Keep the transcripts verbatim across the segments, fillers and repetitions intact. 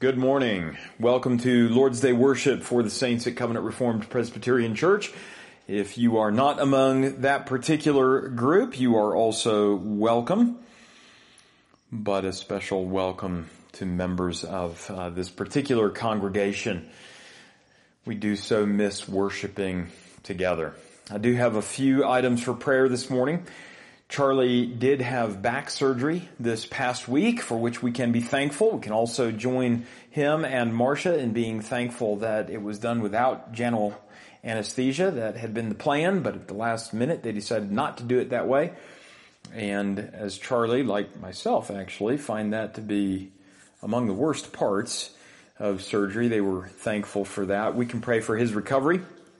Good morning. Welcome to Lord's Day worship for the saints at Covenant Reformed Presbyterian Church. If you are not among that particular group, you are also welcome, but a special welcome to members of uh, this particular congregation. We do so miss worshiping together. I do have a few items for prayer this morning. Charlie did have back surgery this past week, for which we can be thankful. We can also join him and Marcia in being thankful that it was done without general anesthesia. That had been the plan, but at the last minute they decided not to do it that way. And as Charlie, like myself actually, find that to be among the worst parts of surgery, they were thankful for that. We can pray for his recovery.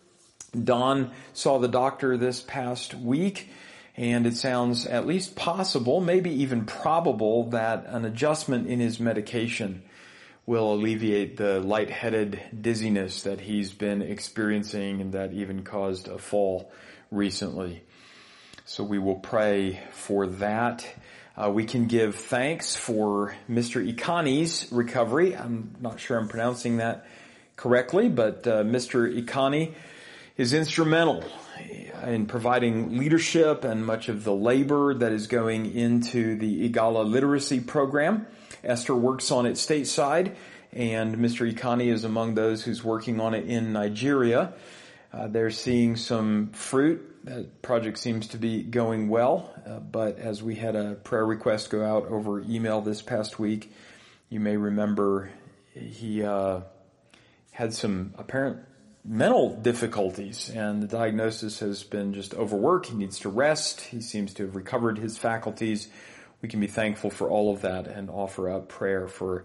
Don saw the doctor this past week, and it sounds at least possible, maybe even probable, that an adjustment in his medication will alleviate the lightheaded dizziness that he's been experiencing and that even caused a fall recently. So we will pray for that. Uh, we can give thanks for Mister Ikani's recovery. I'm not sure I'm pronouncing that correctly, but uh, Mister Ikani is instrumental in providing leadership and much of the labor that is going into the Igala literacy program. Esther works on it stateside, and Mister Ikani is among those who's working on it in Nigeria. Uh, they're seeing some fruit. That project seems to be going well, uh, but as we had a prayer request go out over email this past week, you may remember he uh, had some apparent mental difficulties, and the diagnosis has been just overwork. He needs to rest. He seems to have recovered his faculties. We can be thankful for all of that and offer up prayer for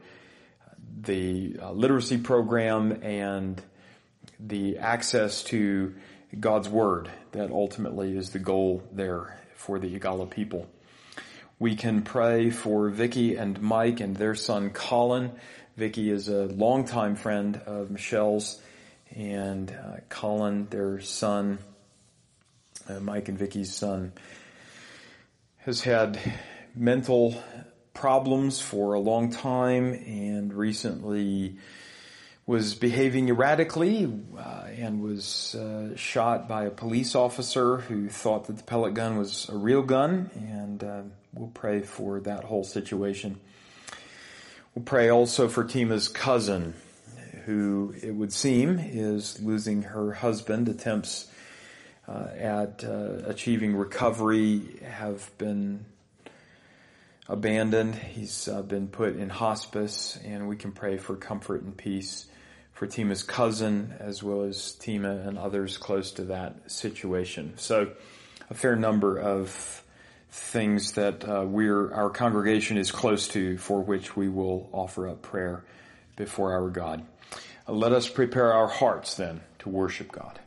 the uh, literacy program and the access to God's Word. That ultimately is the goal there for the Igala people. We can pray for Vicky and Mike and their son Colin. Vicky is a longtime friend of Michelle's, and uh, Colin, their son, uh, Mike and Vicky's son, has had mental problems for a long time and recently was behaving erratically uh, and was uh, shot by a police officer who thought that the pellet gun was a real gun, and uh, we'll pray for that whole situation. We'll pray also for Tima's cousin, who it would seem is losing her husband. Attempts uh, at uh, achieving recovery have been abandoned. He's uh, been put in hospice, and we can pray for comfort and peace for Tima's cousin as well as Tima and others close to that situation. So a fair number of things that uh, we're our congregation is close to, for which we will offer up prayer before our God. Let us prepare our hearts then to worship God.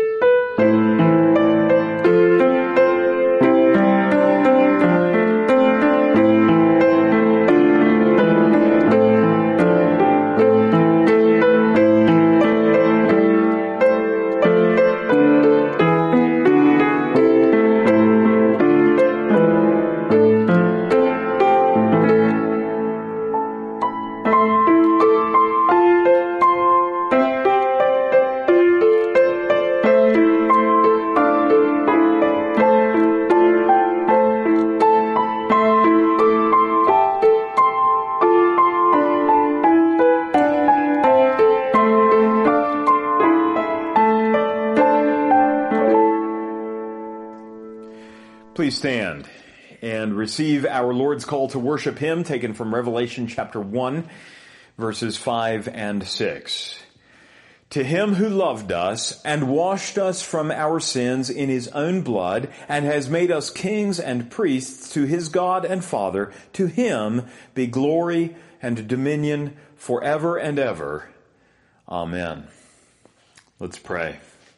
Please stand and receive our Lord's call to worship Him, taken from Revelation chapter one, verses five and six. To Him who loved us and washed us from our sins in His own blood and has made us kings and priests to His God and Father, to Him be glory and dominion forever and ever. Amen. Let's pray.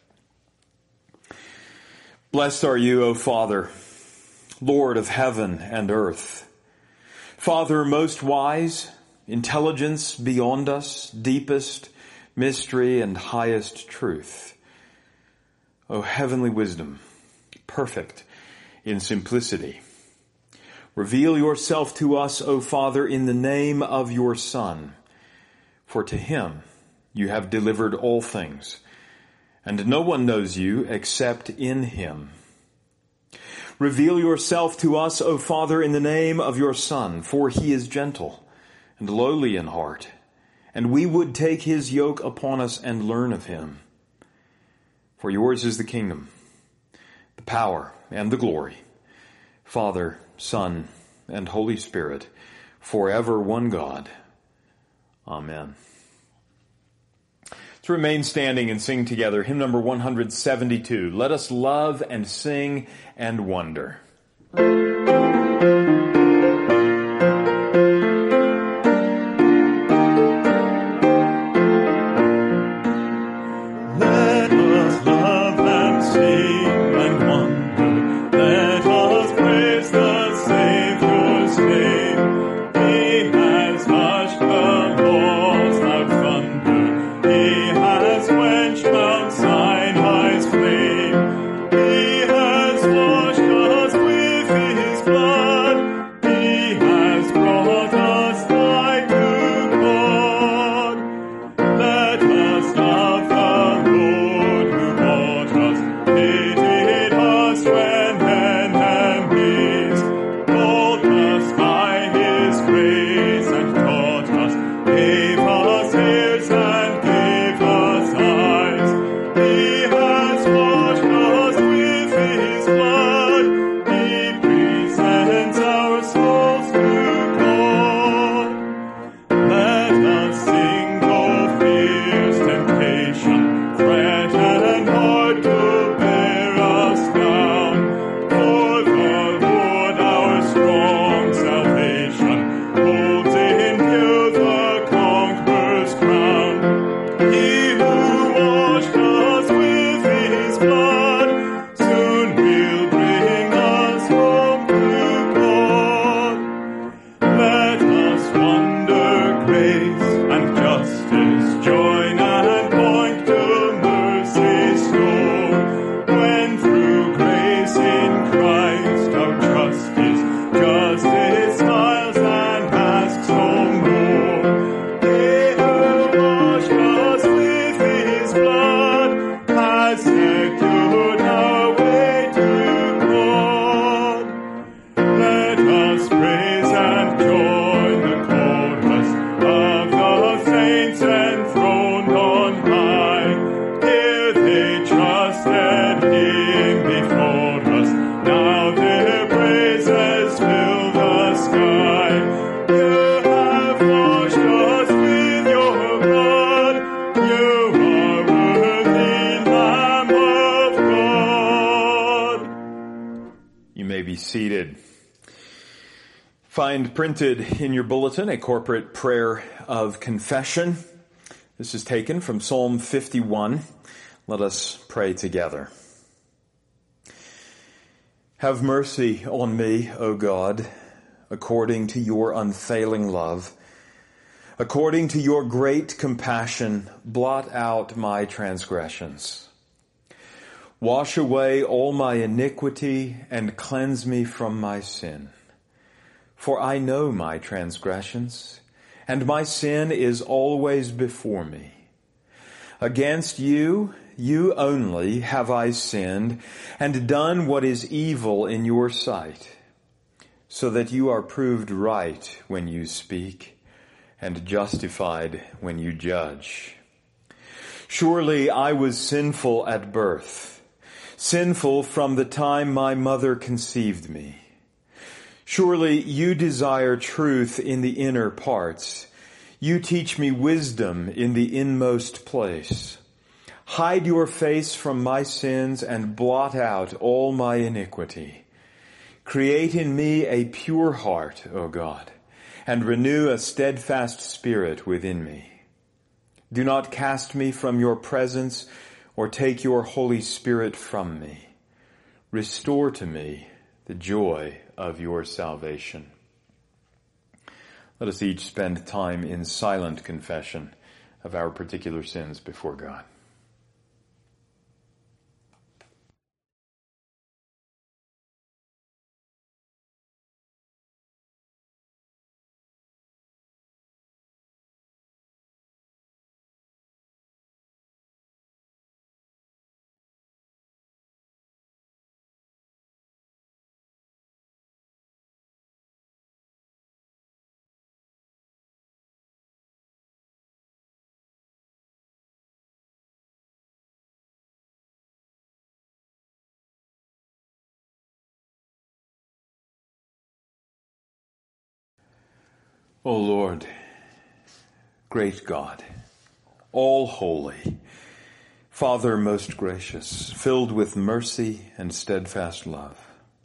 Blessed are you, O Father, Lord of heaven and earth. Father most wise, intelligence beyond us, deepest mystery and highest truth. O heavenly wisdom, perfect in simplicity. Reveal yourself to us, O Father, in the name of your Son, For to him you have delivered all things, and no one knows you except in him. Reveal yourself to us, O Father, in the name of your Son, for he is gentle and lowly in heart, and we would take his yoke upon us and learn of him. For yours is the kingdom, the power, and the glory, Father, Son, and Holy Spirit, forever one God. Amen. Let's remain standing and sing together hymn number one seventy-two. Let us love and sing and wonder. Seated. Find printed in your bulletin a corporate prayer of confession. This is taken from Psalm fifty-one. Let us pray together. Have mercy on me, O God, according to your unfailing love. According to your great compassion, blot out my transgressions. Wash away all my iniquity and cleanse me from my sin. For I know my transgressions, and my sin is always before me. Against you, you only, have I sinned and done what is evil in your sight, so that you are proved right when you speak and justified when you judge. Surely I was sinful at birth, sinful from the time my mother conceived me. Surely you desire truth in the inner parts. You teach me wisdom in the inmost place. Hide your face from my sins and blot out all my iniquity. Create in me a pure heart, O God, and renew a steadfast spirit within me. Do not cast me from your presence or take your Holy Spirit from me. Restore to me the joy of your salvation. Let us each spend time in silent confession of our particular sins before God. O Lord, great God, all holy, Father most gracious, filled with mercy and steadfast love,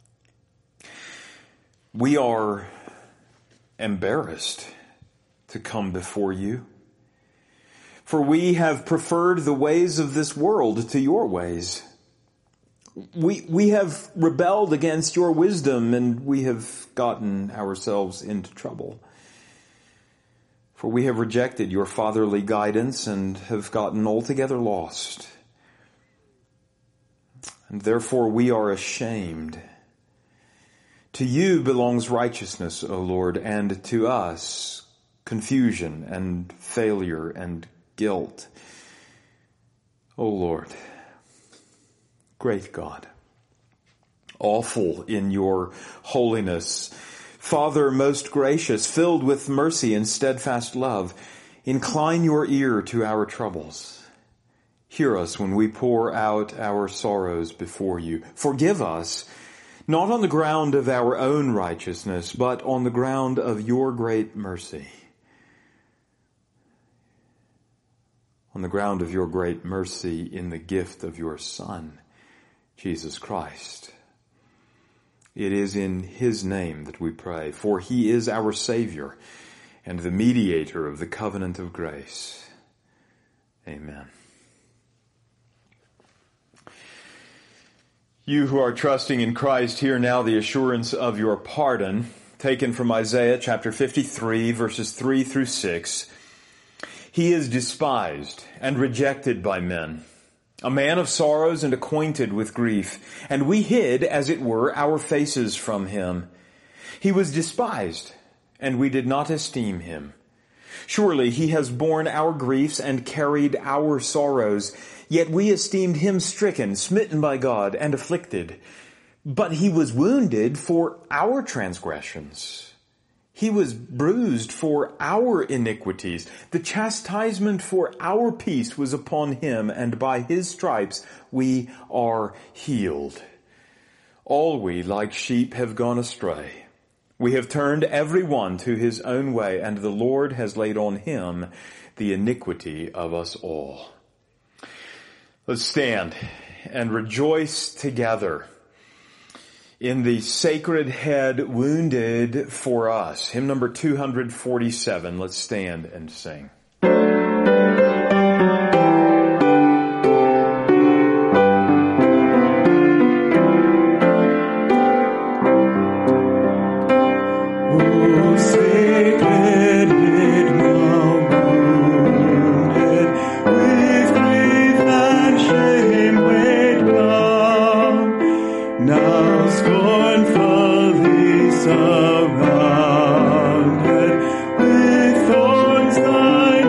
we are embarrassed to come before you, for we have preferred the ways of this world to your ways. We, we have rebelled against your wisdom, and we have gotten ourselves into trouble. For we have rejected your fatherly guidance and have gotten altogether lost. And therefore we are ashamed. To you belongs righteousness, O Lord, and to us confusion and failure and guilt. O Lord, great God, awful in your holiness, Father most gracious, filled with mercy and steadfast love, incline your ear to our troubles. Hear us when we pour out our sorrows before you. Forgive us, not on the ground of our own righteousness, but on the ground of your great mercy. On the ground of your great mercy in the gift of your Son, Jesus Christ. It is in his name that we pray, for he is our Savior and the mediator of the covenant of grace. Amen. You who are trusting in Christ, hear now the assurance of your pardon, taken from Isaiah chapter fifty-three, verses three through six. He is despised and rejected by men, a man of sorrows and acquainted with grief, and we hid, as it were, our faces from him. He was despised, and we did not esteem him. Surely he has borne our griefs and carried our sorrows, yet we esteemed him stricken, smitten by God, and afflicted. But he was wounded for our transgressions. He was bruised for our iniquities. The chastisement for our peace was upon him, and by his stripes we are healed. All we, like sheep, have gone astray. We have turned every one to his own way, and the Lord has laid on him the iniquity of us all. Let's stand and rejoice together in the sacred head wounded for us. Hymn number two forty-seven. Let's stand and sing. Surrounded with thorns thy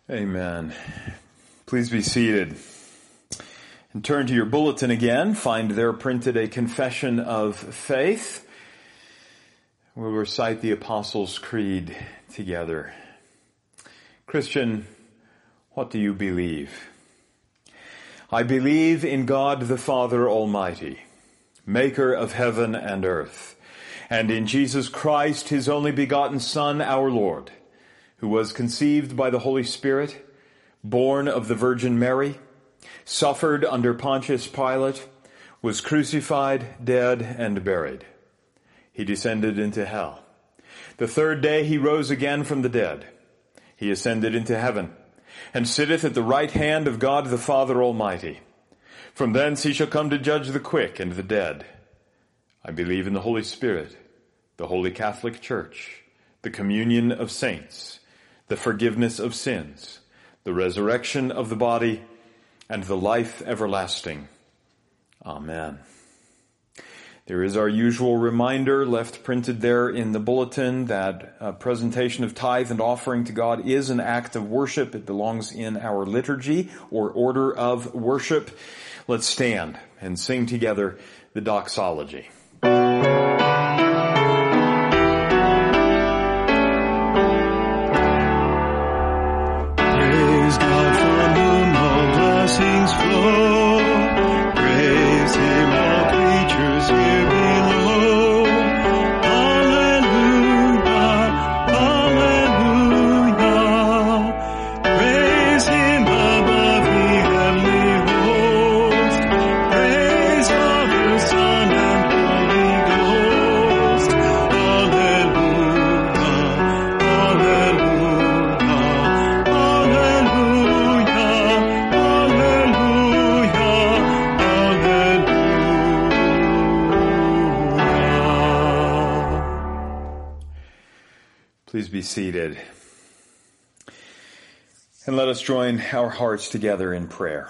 Amen. Please be seated. And turn to your bulletin again. Find there printed a confession of faith. We'll recite the Apostles' Creed together. Christian, what do you believe? I believe in God the Father Almighty, maker of heaven and earth, and in Jesus Christ, his only begotten Son, our Lord, who was conceived by the Holy Spirit, born of the Virgin Mary, suffered under Pontius Pilate, was crucified, dead, and buried. He descended into hell. The third day he rose again from the dead. He ascended into heaven, and sitteth at the right hand of God the Father Almighty. From thence he shall come to judge the quick and the dead. I believe in the Holy Spirit, the Holy Catholic Church, the communion of saints, the forgiveness of sins, the resurrection of the body, and the life everlasting. Amen. There is our usual reminder left printed there in the bulletin that a presentation of tithe and offering to God is an act of worship. It belongs in our liturgy or order of worship. Let's stand and sing together the doxology. Please be seated. And let us join our hearts together in prayer.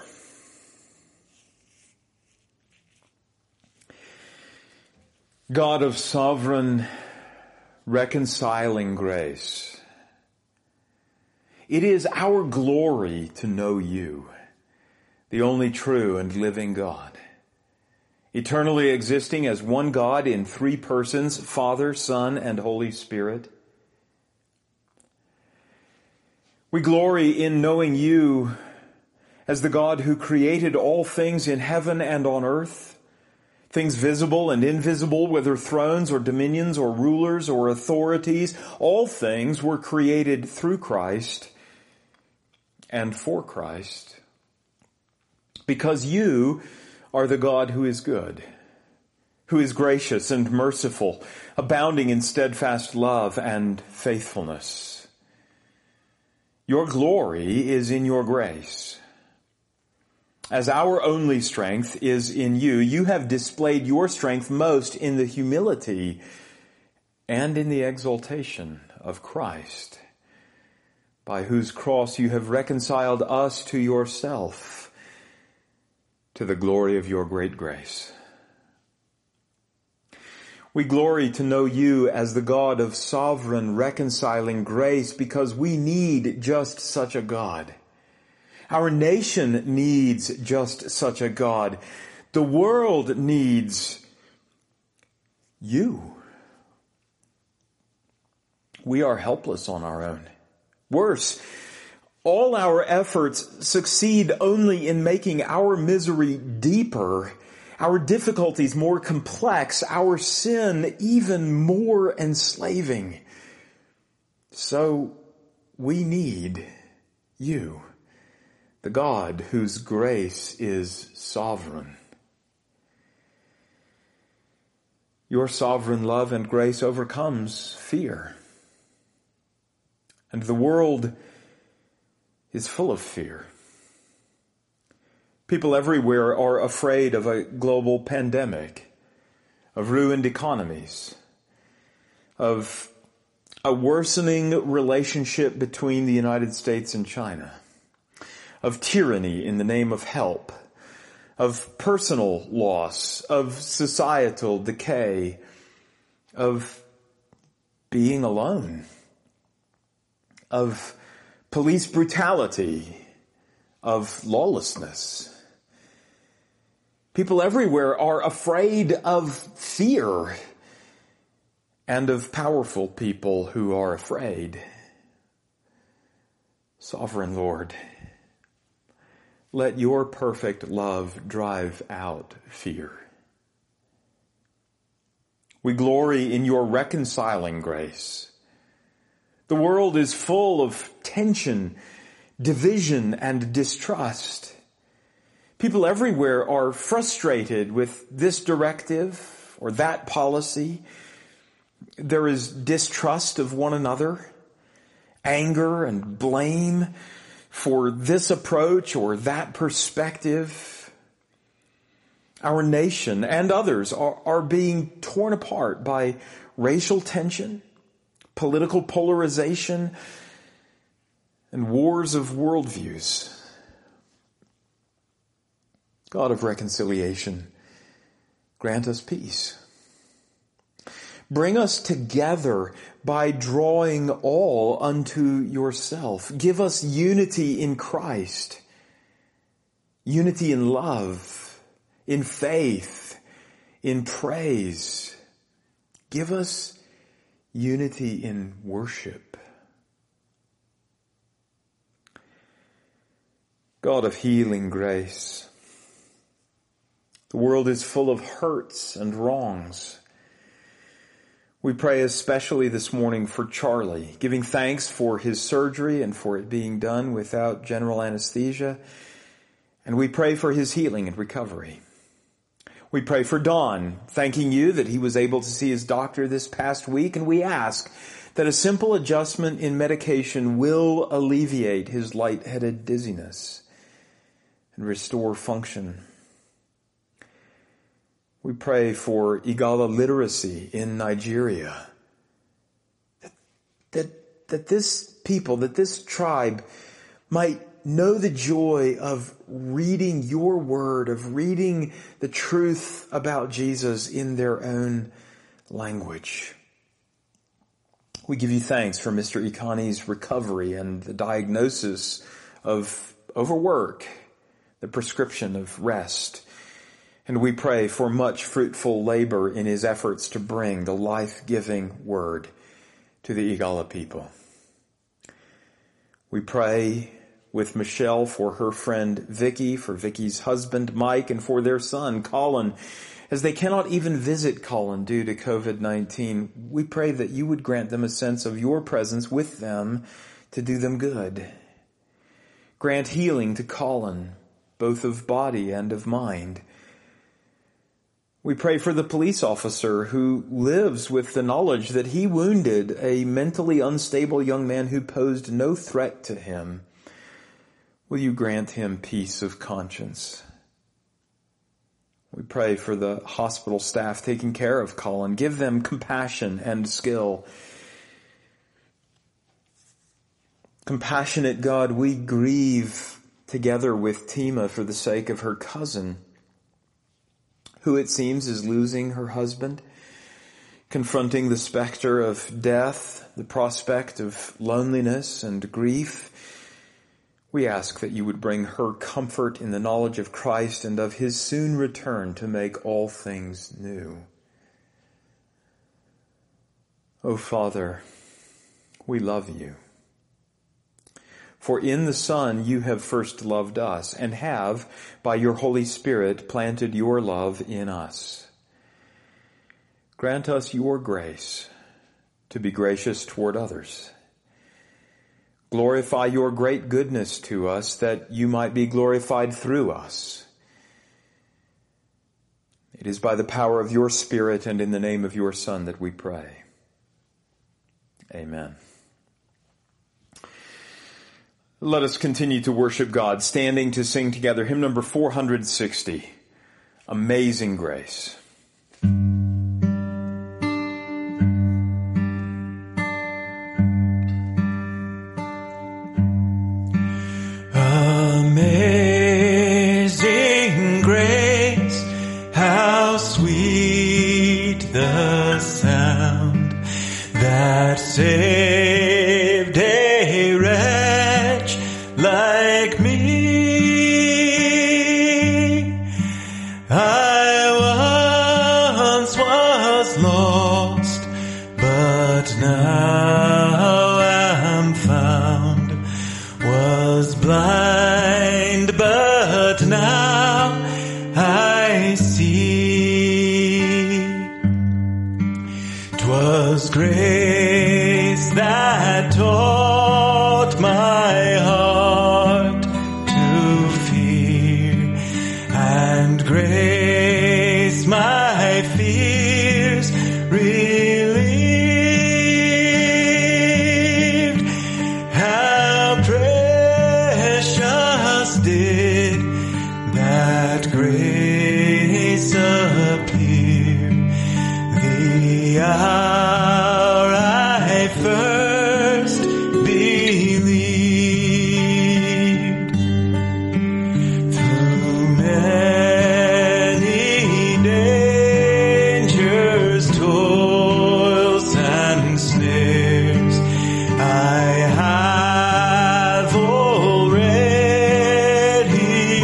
God of sovereign, reconciling grace, it is our glory to know you, the only true and living God, eternally existing as one God in three persons, Father, Son, and Holy Spirit. We glory in knowing you as the God who created all things in heaven and on earth, things visible and invisible, whether thrones or dominions or rulers or authorities. All things were created through Christ and for Christ, because you are the God who is good, who is gracious and merciful, abounding in steadfast love and faithfulness. Your glory is in your grace. As our only strength is in you, you have displayed your strength most in the humility and in the exaltation of Christ, by whose cross you have reconciled us to yourself, to the glory of your great grace. We glory to know you as the God of sovereign reconciling grace because we need just such a God. Our nation needs just such a God. The world needs you. We are helpless on our own. Worse, all our efforts succeed only in making our misery deeper, our difficulties more complex, our sin even more enslaving. So we need you, the God whose grace is sovereign. Your sovereign love and grace overcomes fear. And the world is full of fear. People everywhere are afraid of a global pandemic, of ruined economies, of a worsening relationship between the United States and China, of tyranny in the name of help, of personal loss, of societal decay, of being alone, of police brutality, of lawlessness. People everywhere are afraid of fear and of powerful people who are afraid. Sovereign Lord, let your perfect love drive out fear. We glory in your reconciling grace. The world is full of tension, division, and distrust. People everywhere are frustrated with this directive or that policy. There is distrust of one another, anger and blame for this approach or that perspective. Our nation and others are, are being torn apart by racial tension, political polarization, and wars of worldviews. God of reconciliation, grant us peace. Bring us together by drawing all unto yourself. Give us unity in Christ, unity in love, in faith, in praise. Give us unity in worship. God of healing grace, the world is full of hurts and wrongs. We pray especially this morning for Charlie, giving thanks for his surgery and for it being done without general anesthesia. And we pray for his healing and recovery. We pray for Don, thanking you that he was able to see his doctor this past week, and we ask that a simple adjustment in medication will alleviate his lightheaded dizziness and restore function. We pray for Igala literacy in Nigeria. That, that, that this people, that this tribe might know the joy of reading your word, of reading the truth about Jesus in their own language. We give you thanks for Mister Ikani's recovery and the diagnosis of overwork, the prescription of rest. And we pray for much fruitful labor in his efforts to bring the life-giving word to the Igala people. We pray with Michelle for her friend Vicky, for Vicky's husband Mike, and for their son Colin. As they cannot even visit Colin due to covid nineteen, we pray that you would grant them a sense of your presence with them to do them good. Grant healing to Colin, both of body and of mind. We pray for the police officer who lives with the knowledge that he wounded a mentally unstable young man who posed no threat to him. Will you grant him peace of conscience? We pray for the hospital staff taking care of Colin. Give them compassion and skill. Compassionate God, we grieve together with Tima for the sake of her cousin, who it seems is losing her husband, confronting the specter of death, the prospect of loneliness and grief. We ask that you would bring her comfort in the knowledge of Christ and of his soon return to make all things new. O Father, we love you. For in the Son you have first loved us, and have, by your Holy Spirit, planted your love in us. Grant us your grace to be gracious toward others. Glorify your great goodness to us, that you might be glorified through us. It is by the power of your Spirit and in the name of your Son that we pray. Amen. Let us continue to worship God, standing to sing together hymn number four hundred sixty, Amazing Grace. Amazing grace, how sweet the sound that saved a wretch blind, but now I see. 'Twas grace that taught my heart to fear, and grace my fears relieved. How precious did that grace appear the hour I first believed. Through many dangers, toils, and snares, I have already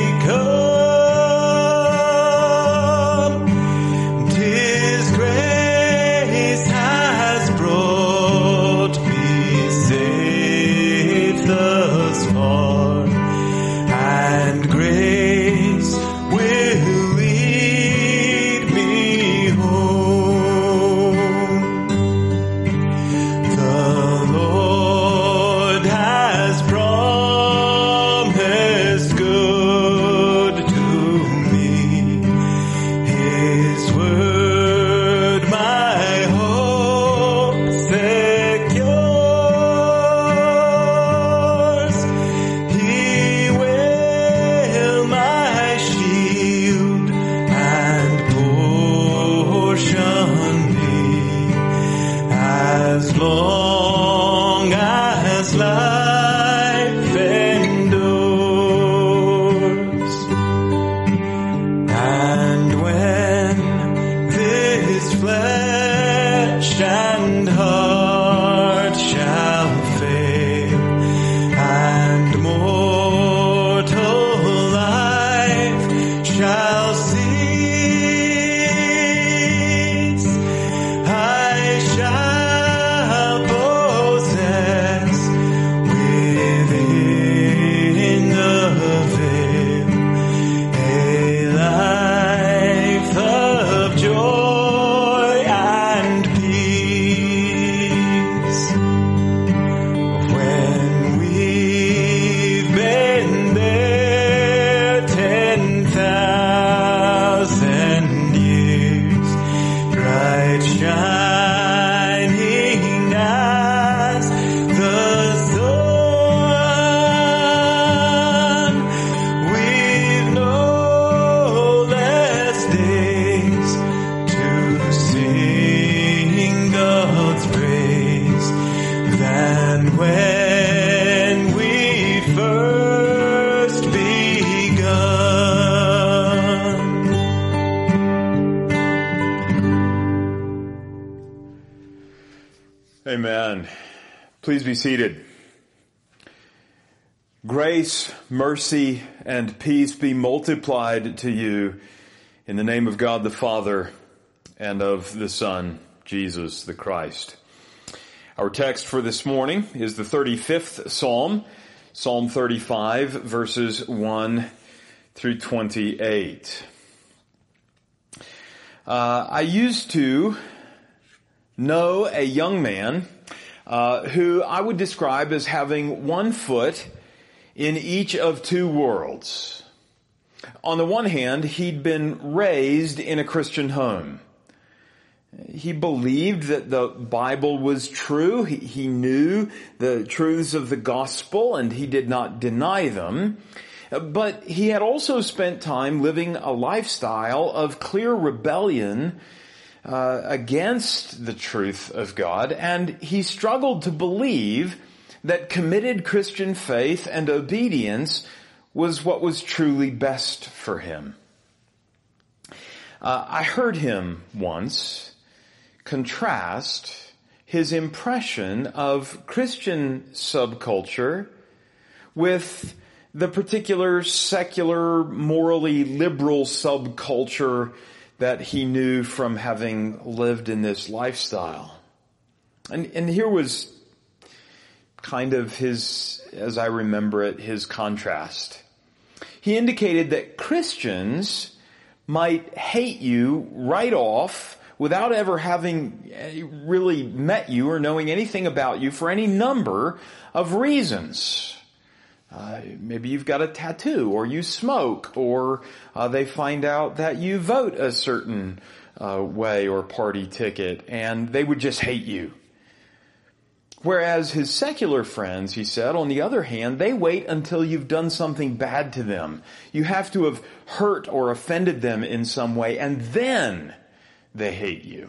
come. 'Tis grace has brought me safe thus far, and grace will lead me home. The Lord has promised good to me. His word my hope secures. He will my shield and portion be, as long as life endures. And when this flesh and heart shall fail, and mortal life shall cease, I shall possess within the veil a life of joy and peace. When we've been there ten thousand years, bright shining as the sun, we've no less days to sing God's praise than when we first begun. Amen. Please be seated. Grace, mercy, and peace be multiplied to you in the name of God the Father and of the Son, Jesus the Christ. Our text for this morning is the thirty-fifth Psalm, Psalm thirty-five, verses one through twenty-eight. Uh, I used to know a young man uh, who I would describe as having one foot in each of two worlds. On the one hand, he'd been raised in a Christian home. He believed that the Bible was true. He, he knew the truths of the gospel, and he did not deny them. But he had also spent time living a lifestyle of clear rebellion uh, against the truth of God, and he struggled to believe that committed Christian faith and obedience was what was truly best for him. Uh, I heard him once contrast his impression of Christian subculture with the particular secular, morally liberal subculture that he knew from having lived in this lifestyle. And, and here was kind of his, as I remember it, his contrast. He indicated that Christians might hate you right off without ever having really met you or knowing anything about you for any number of reasons. Uh, maybe you've got a tattoo, or you smoke, or uh, they find out that you vote a certain uh, way or party ticket, and they would just hate you. Whereas his secular friends, he said, on the other hand, they wait until you've done something bad to them. You have to have hurt or offended them in some way, and then they hate you.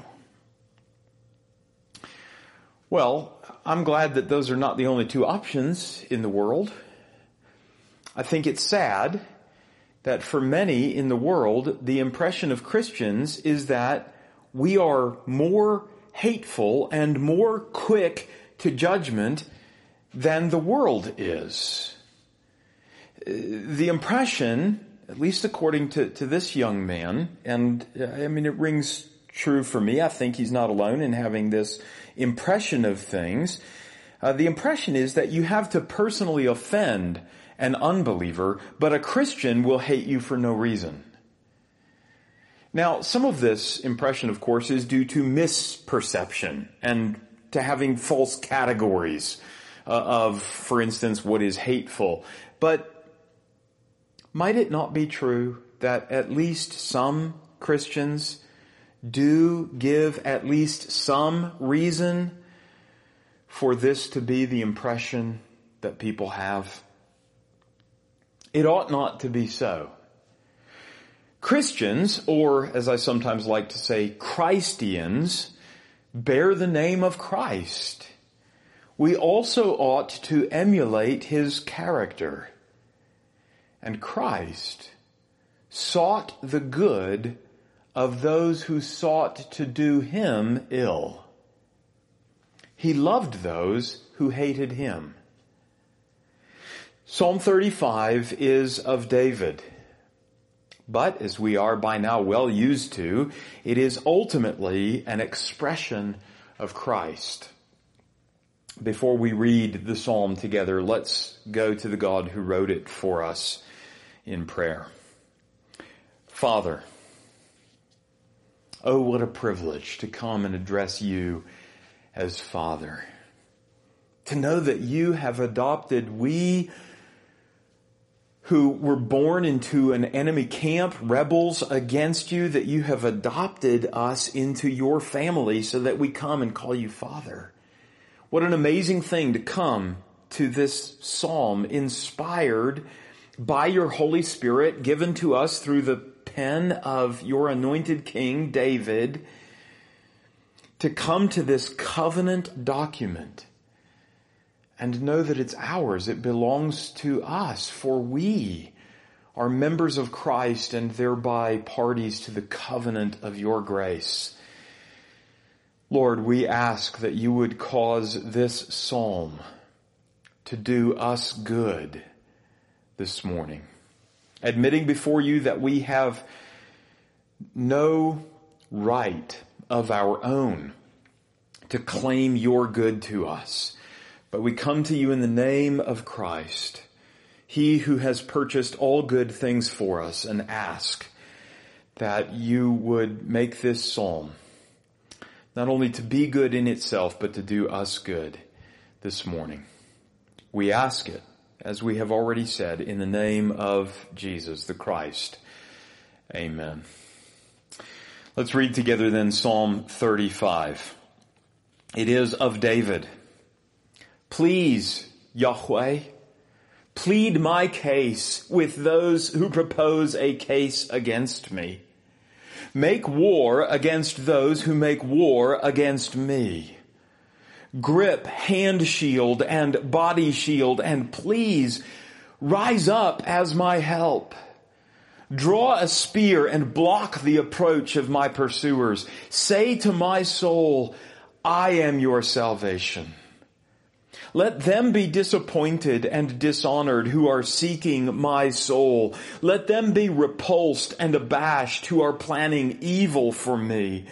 Well, I'm glad that those are not the only two options in the world. I think it's sad that for many in the world, the impression of Christians is that we are more hateful and more quick to judgment than the world is. The impression, at least according to, to this young man, and I mean it rings true for me, I think he's not alone in having this impression of things. Uh, the impression is that you have to personally offend an unbeliever, but a Christian will hate you for no reason. Now, some of this impression, of course, is due to misperception and to having false categories uh, of, for instance, what is hateful. But might it not be true that at least some Christians do give at least some reason for this to be the impression that people have? It ought not to be so. Christians, or as I sometimes like to say, Christians, bear the name of Christ. We also ought to emulate his character. And Christ sought the good of those who sought to do him ill. He loved those who hated him. Psalm thirty-five is of David. But, as we are by now well used to, it is ultimately an expression of Christ. Before we read the psalm together, let's go to the God who wrote it for us in prayer. Father, oh, what a privilege to come and address you as Father. To know that you have adopted we who were born into an enemy camp, rebels against you, that you have adopted us into your family so that we come and call you Father. What an amazing thing to come to this psalm inspired by your Holy Spirit, given to us through the pen of your anointed King, David, to come to this covenant document and know that it's ours. It belongs to us, for we are members of Christ and thereby parties to the covenant of your grace. Lord, we ask that you would cause this psalm to do us good this morning, admitting before you that we have no right of our own to claim your good to us. But we come to you in the name of Christ, he who has purchased all good things for us, and ask that you would make this psalm not only to be good in itself, but to do us good this morning. We ask it, as we have already said, in the name of Jesus the Christ. Amen. Let's read together then Psalm thirty-five. It is of David. Please, Yahweh, plead my case with those who propose a case against me. Make war against those who make war against me. Grip hand shield and body shield, and please rise up as my help. Draw a spear and block the approach of my pursuers. Say to my soul, I am your salvation. Let them be disappointed and dishonored who are seeking my soul. Let them be repulsed and abashed who are planning evil for me.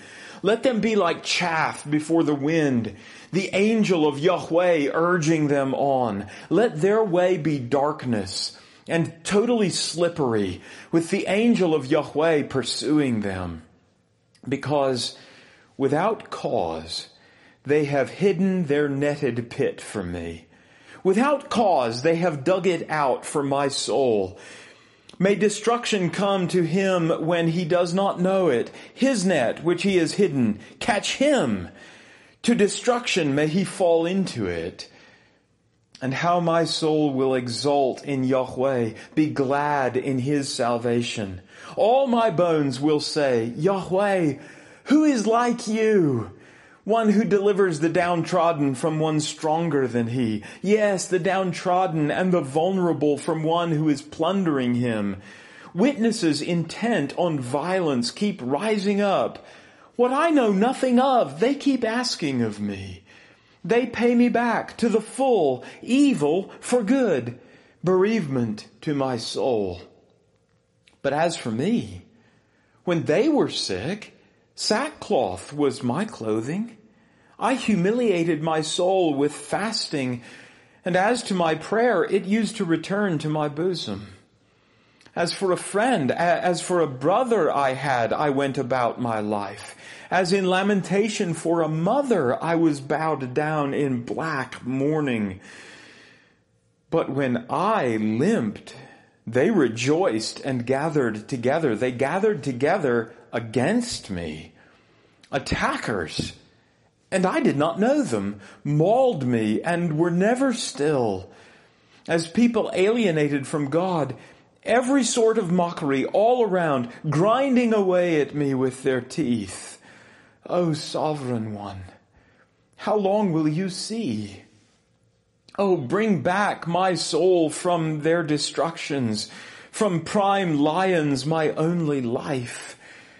Let them be like chaff before the wind, the angel of Yahweh urging them on. Let their way be darkness and totally slippery, with the angel of Yahweh pursuing them. Because without cause they have hidden their netted pit from me. Without cause they have dug it out for my soul. May destruction come to him when he does not know it. His net, which he has hidden, catch him. To destruction may he fall into it. And how my soul will exult in Yahweh, be glad in his salvation. All my bones will say, Yahweh, who is like you? One who delivers the downtrodden from one stronger than he. Yes, the downtrodden and the vulnerable from one who is plundering him. Witnesses intent on violence keep rising up. What I know nothing of, they keep asking of me. They pay me back to the full, evil for good, bereavement to my soul. But as for me, when they were sick, sackcloth was my clothing. I humiliated my soul with fasting, and as to my prayer, it used to return to my bosom. As for a friend, as for a brother I had, I went about my life. As in lamentation for a mother, I was bowed down in black mourning. But when I limped, they rejoiced and gathered together. They gathered together against me. Attackers, and I did not know them, mauled me and were never still. As people alienated from God, every sort of mockery all around, grinding away at me with their teeth. O Sovereign One, how long will you see? Oh, bring back my soul from their destructions, from prime lions, my only life.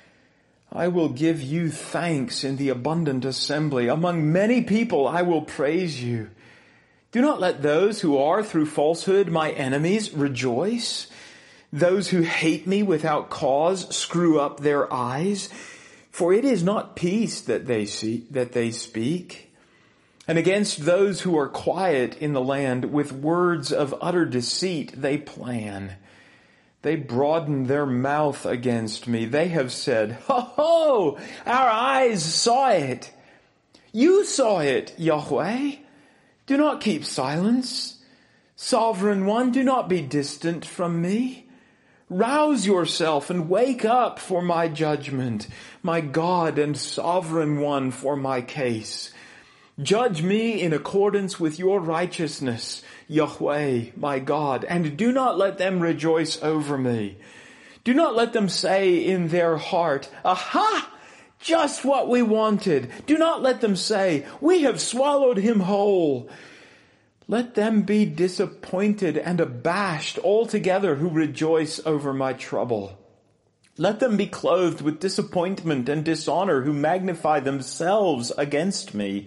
I will give you thanks in the abundant assembly. Among many people I will praise you. Do not let those who are through falsehood my enemies rejoice. Those who hate me without cause screw up their eyes. For it is not peace that they see, that they speak. And against those who are quiet in the land, with words of utter deceit they plan. They broaden their mouth against me. They have said, Ho, ho, our eyes saw it. You saw it, Yahweh. Do not keep silence. Sovereign One, do not be distant from me. Rouse yourself and wake up for my judgment, my God and Sovereign One, for my case. Judge me in accordance with your righteousness, Yahweh, my God, and do not let them rejoice over me. Do not let them say in their heart, Aha! Just what we wanted. Do not let them say, We have swallowed him whole. Let them be disappointed and abashed altogether who rejoice over my trouble. Let them be clothed with disappointment and dishonor who magnify themselves against me.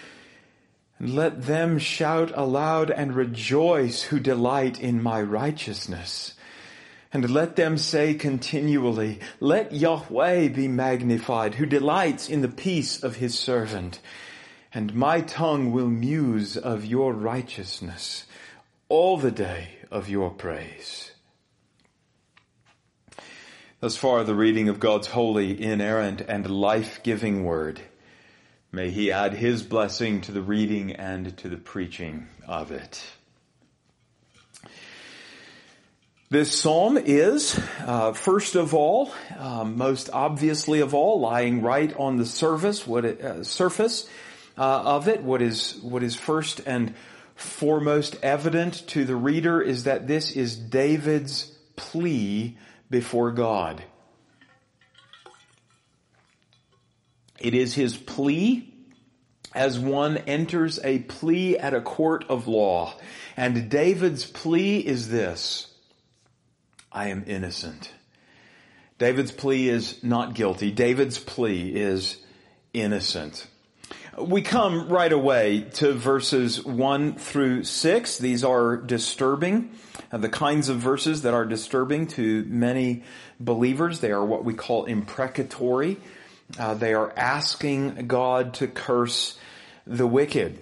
And let them shout aloud and rejoice who delight in my righteousness. And let them say continually, Let Yahweh be magnified, who delights in the peace of his servant. And my tongue will muse of your righteousness all the day of your praise. Thus far, the reading of God's holy, inerrant, and life-giving word. May he add his blessing to the reading and to the preaching of it. This psalm is, uh, first of all, uh, most obviously of all, lying right on the surface, what it, uh, surface uh, of it. What is what is first and foremost evident to the reader is that this is David's plea before God. It is his plea as one enters a plea at a court of law. And David's plea is this: I am innocent. David's plea is not guilty. David's plea is innocent. We come right away to verses one through six. These are disturbing. Uh, the kinds of verses that are disturbing to many believers. They are what we call imprecatory. Uh, they are asking God to curse the wicked.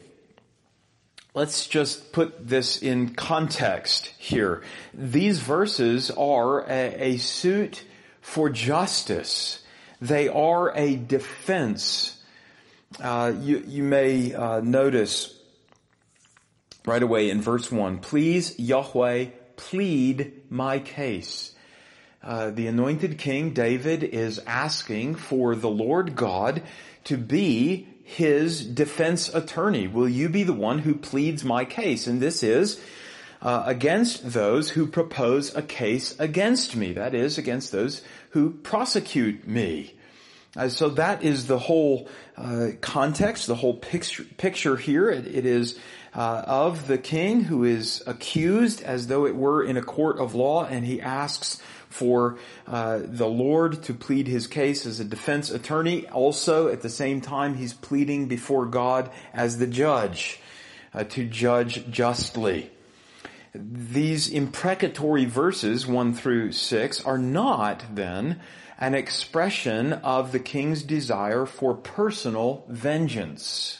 Let's just put this in context here. These verses are a, a suit for justice. They are a defense. Uh, you, you may uh, notice right away in verse one, please, Yahweh, plead my case. Uh, the anointed king, David, is asking for the Lord God to be his defense attorney. Will you be the one who pleads my case? And this is uh, against those who propose a case against me. That is, against those who prosecute me. Uh, so that is the whole uh, context, the whole picture, picture here. It, it is uh, of the king who is accused as though it were in a court of law, and he asks for uh, the Lord to plead his case as a defense attorney. Also, at the same time, he's pleading before God as the judge, uh, to judge justly. These imprecatory verses, one through six, are not, then, an expression of the king's desire for personal vengeance.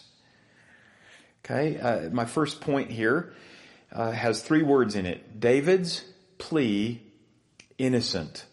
Okay, uh, my first point here uh, has three words in it. David's plea, innocent.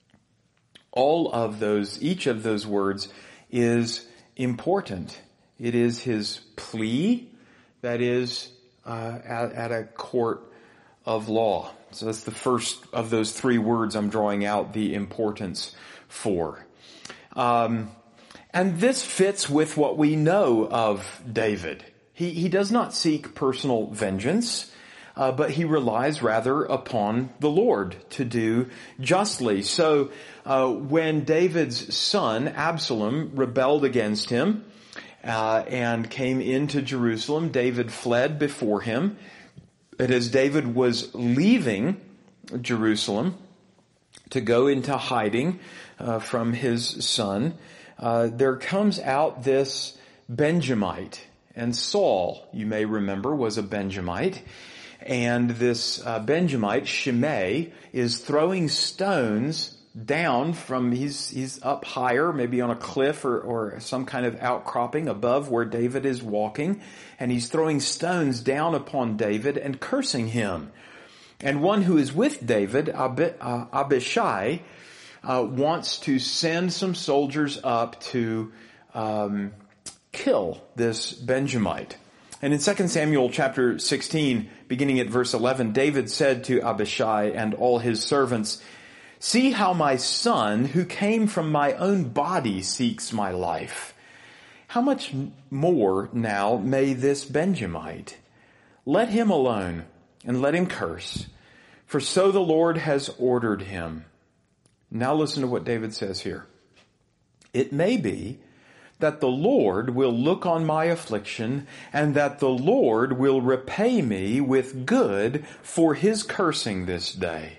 All of those, each of those words is important. It is his plea, that is, uh, at, at a court of law. So that's the first of those three words I'm drawing out the importance for. Um, and this fits with what we know of David. He, he does not seek personal vengeance. Uh, but he relies rather upon the Lord to do justly. So uh, when David's son Absalom rebelled against him uh, and came into Jerusalem, David fled before him. And as David was leaving Jerusalem to go into hiding uh, from his son, uh, there comes out this Benjamite. And Saul, you may remember, was a Benjamite. And this uh, Benjamite, Shimei, is throwing stones down from, he's, he's up higher, maybe on a cliff or, or some kind of outcropping above where David is walking. And he's throwing stones down upon David and cursing him. And one who is with David, Ab- uh, Abishai, uh, wants to send some soldiers up to um, kill this Benjamite. And in Second Samuel chapter sixteen, beginning at verse eleven, David said to Abishai and all his servants, "See how my son, who came from my own body, seeks my life. How much more now may this Benjamite? Let him alone and let him curse, for so the Lord has ordered him." Now listen to what David says here. "It may be that the Lord will look on my affliction, and that the Lord will repay me with good for his cursing this day."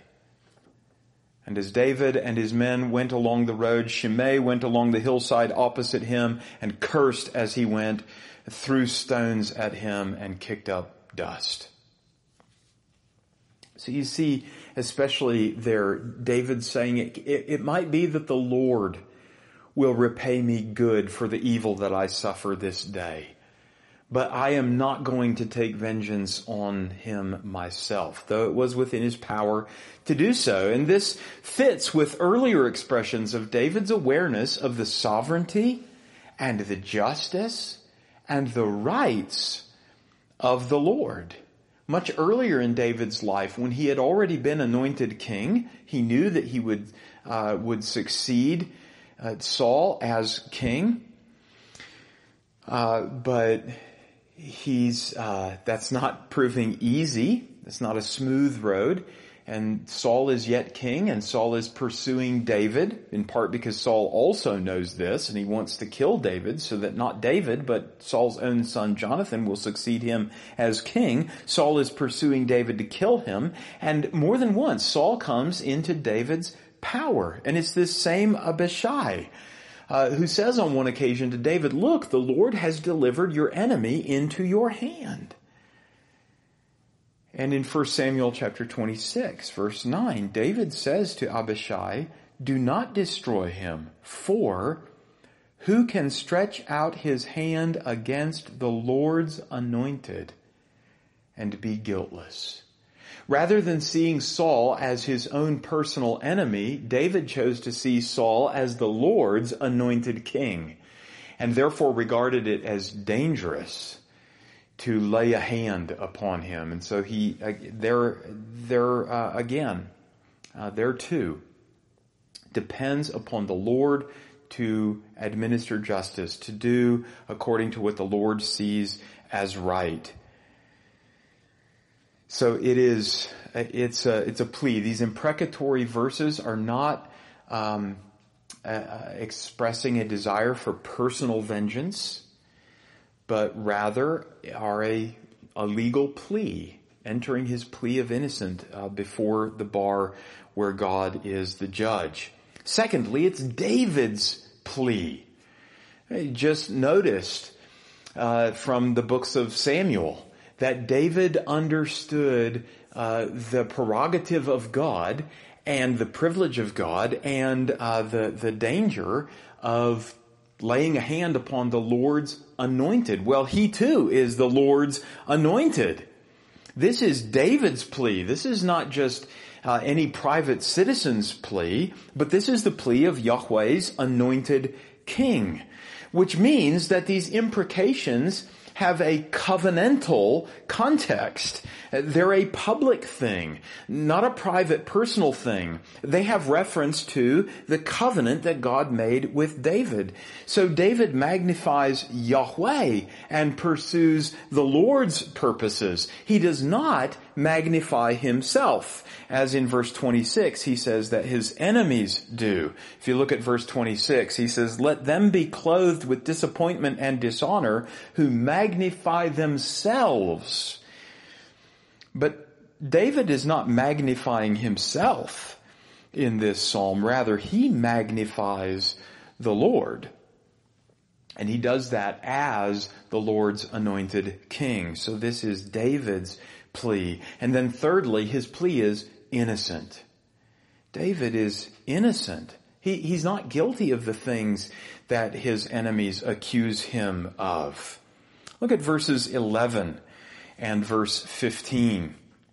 And as David and his men went along the road, Shimei went along the hillside opposite him and cursed as he went, threw stones at him and kicked up dust. So you see, especially there, David saying it, it, it might be that the Lord will repay me good for the evil that I suffer this day. But I am not going to take vengeance on him myself, though it was within his power to do so. And this fits with earlier expressions of David's awareness of the sovereignty and the justice and the rights of the Lord. Much earlier in David's life, when he had already been anointed king, he knew that he would uh, would succeed Uh, Saul as king, uh, but he's uh, that's not proving easy. It's not a smooth road, and Saul is yet king, and Saul is pursuing David, in part because Saul also knows this, and he wants to kill David so that not David, but Saul's own son Jonathan will succeed him as king. Saul is pursuing David to kill him, and more than once Saul comes into David's power. And it's this same Abishai uh, who says on one occasion to David, "Look, the Lord has delivered your enemy into your hand." And in First Samuel chapter twenty-six, verse nine, David says to Abishai, "Do not destroy him, for Who can stretch out his hand against the Lord's anointed and be guiltless? Rather than seeing Saul as his own personal enemy, David chose to see Saul as the Lord's anointed king, and therefore regarded it as dangerous to lay a hand upon him. And so he, uh, there, there uh, again, uh, there too, depends upon the Lord to administer justice, to do according to what the Lord sees as right. So it is, it's a, it's a plea. These imprecatory verses are not um, uh, expressing a desire for personal vengeance, but rather are a, a legal plea, entering his plea of innocent uh, before the bar where God is the judge. Secondly, it's David's plea. I just noticed uh, from the books of Samuel that David understood uh, the prerogative of God and the privilege of God and uh, the, the danger of laying a hand upon the Lord's anointed. Well, he too is the Lord's anointed. This is David's plea. This is not just uh, any private citizen's plea, but this is the plea of Yahweh's anointed king, which means that these imprecations have a covenantal context. They're a public thing, not a private personal thing. They have reference to the covenant that God made with David. So David magnifies Yahweh and pursues the Lord's purposes. He does not magnify himself. As in verse twenty-six, he says that his enemies do. If you look at verse twenty-six, he says, "Let them be clothed with disappointment and dishonor who magnify themselves." But David is not magnifying himself in this psalm. Rather, he magnifies the Lord. And he does that as the Lord's anointed king. So this is David's plea. And then thirdly, his plea is innocent. David is innocent. He, he's not guilty of the things that his enemies accuse him of. Look at verses eleven and verse fifteen.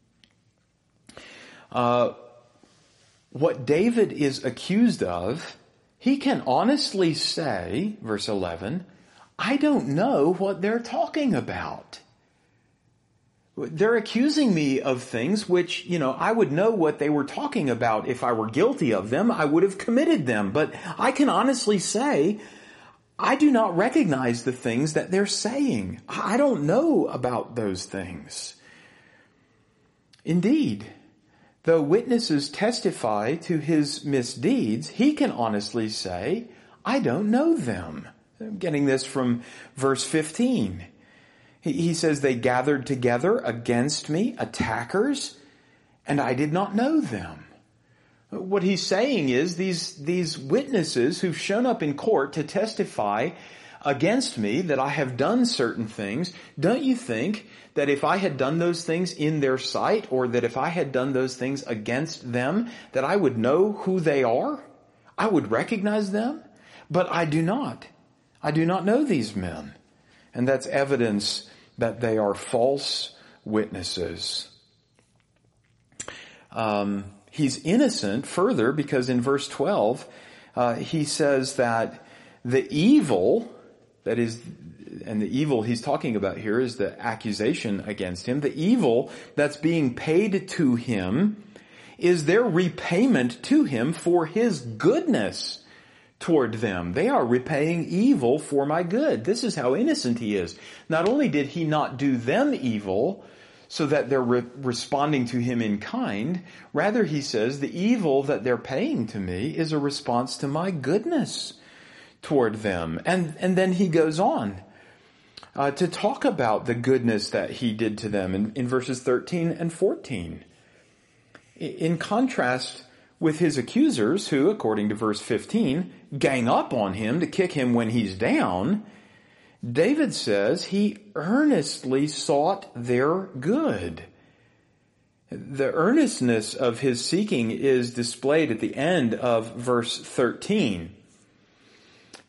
Uh, what David is accused of, he can honestly say, verse eleven, "I don't know what they're talking about." They're accusing me of things which, you know, I would know what they were talking about if I were guilty of them. I would have committed them. But I can honestly say, I do not recognize the things that they're saying. I don't know about those things. Indeed, though witnesses testify to his misdeeds, he can honestly say, I don't know them. I'm getting this from verse fifteen. He says, they gathered together against me, attackers, and I did not know them. What he's saying is these, these witnesses who've shown up in court to testify against me that I have done certain things, don't you think that if I had done those things in their sight, or that if I had done those things against them, that I would know who they are? I would recognize them? But I do not. I do not know these men. And that's evidence that they are false witnesses. Um, he's innocent further because in verse twelve, uh, he says that the evil, that is, and the evil he's talking about here is the accusation against him, the evil that's being paid to him is their repayment to him for his goodness toward them. They are repaying evil for my good. This is how innocent he is. Not only did he not do them evil so that they're re- responding to him in kind, rather he says the evil that they're paying to me is a response to my goodness toward them. And, and then he goes on uh, to talk about the goodness that he did to them in, in verses thirteen and fourteen. In contrast with his accusers who, according to verse fifteen, gang up on him to kick him when he's down, David says he earnestly sought their good. The earnestness of his seeking is displayed at the end of verse thirteen.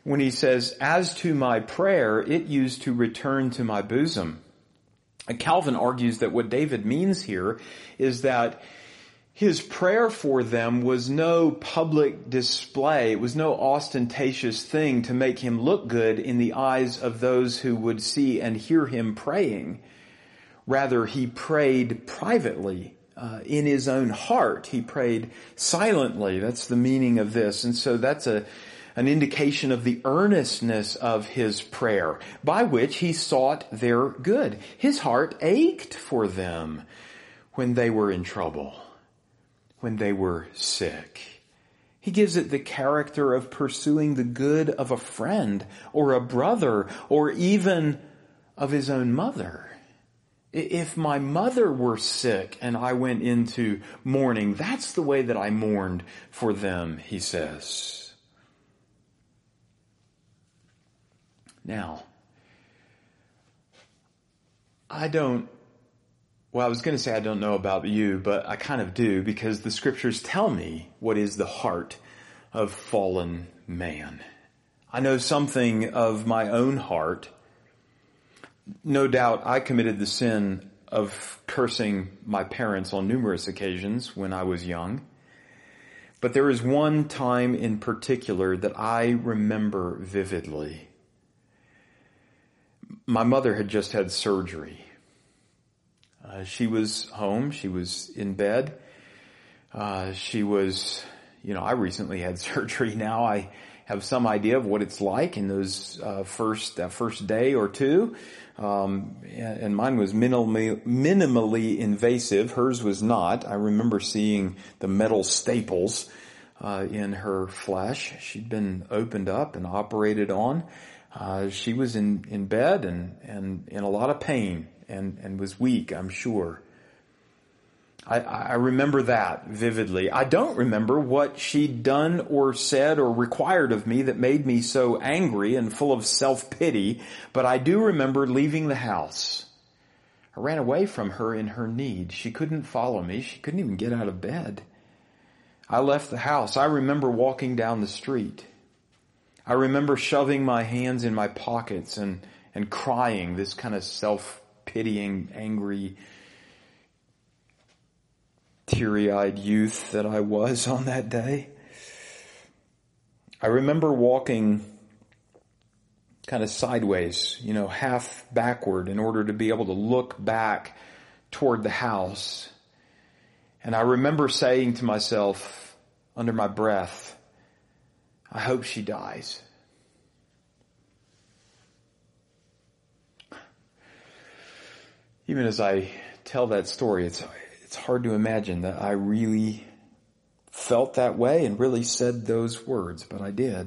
when he says, as to my prayer, it used to return to my bosom. Calvin argues that what David means here is that his prayer for them was no public display. It was no ostentatious thing to make him look good in the eyes of those who would see and hear him praying. Rather, he prayed privately, uh, in his own heart. He prayed silently. That's the meaning of this. And so that's a an indication of the earnestness of his prayer, by which he sought their good. His heart ached for them when they were in trouble, when they were sick. He gives it the character of pursuing the good of a friend or a brother or even of his own mother. If my mother were sick and I went into mourning, that's the way that I mourned for them, he says. Now, I don't, well, I was going to say I don't know about you, but I kind of do, because the scriptures tell me what is the heart of fallen man. I know something of my own heart. No doubt I committed the sin of cursing my parents on numerous occasions when I was young. But there is one time in particular that I remember vividly. My mother had just had surgery. Uh, she was home. She was in bed. Uh, she was, you know, I recently had surgery now. I have some idea of what it's like in those uh, first, that first day or two. Um, and, and mine was minimally, minimally invasive. Hers was not. I remember seeing the metal staples uh, in her flesh. She'd been opened up and operated on. Uh, she was in, in bed and, and in a lot of pain and, and was weak, I'm sure. I, I remember that vividly. I don't remember what she'd done or said or required of me that made me so angry and full of self-pity, but I do remember leaving the house. I ran away from her in her need. She couldn't follow me. She couldn't even get out of bed. I left the house. I remember walking down the street. I remember shoving my hands in my pockets and, and crying, this kind of self-pitying, angry, teary-eyed youth that I was on that day. I remember walking kind of sideways, you know, half backward in order to be able to look back toward the house. And I remember saying to myself under my breath, I hope she dies. Even as I tell that story, it's it's hard to imagine that I really felt that way and really said those words, but I did.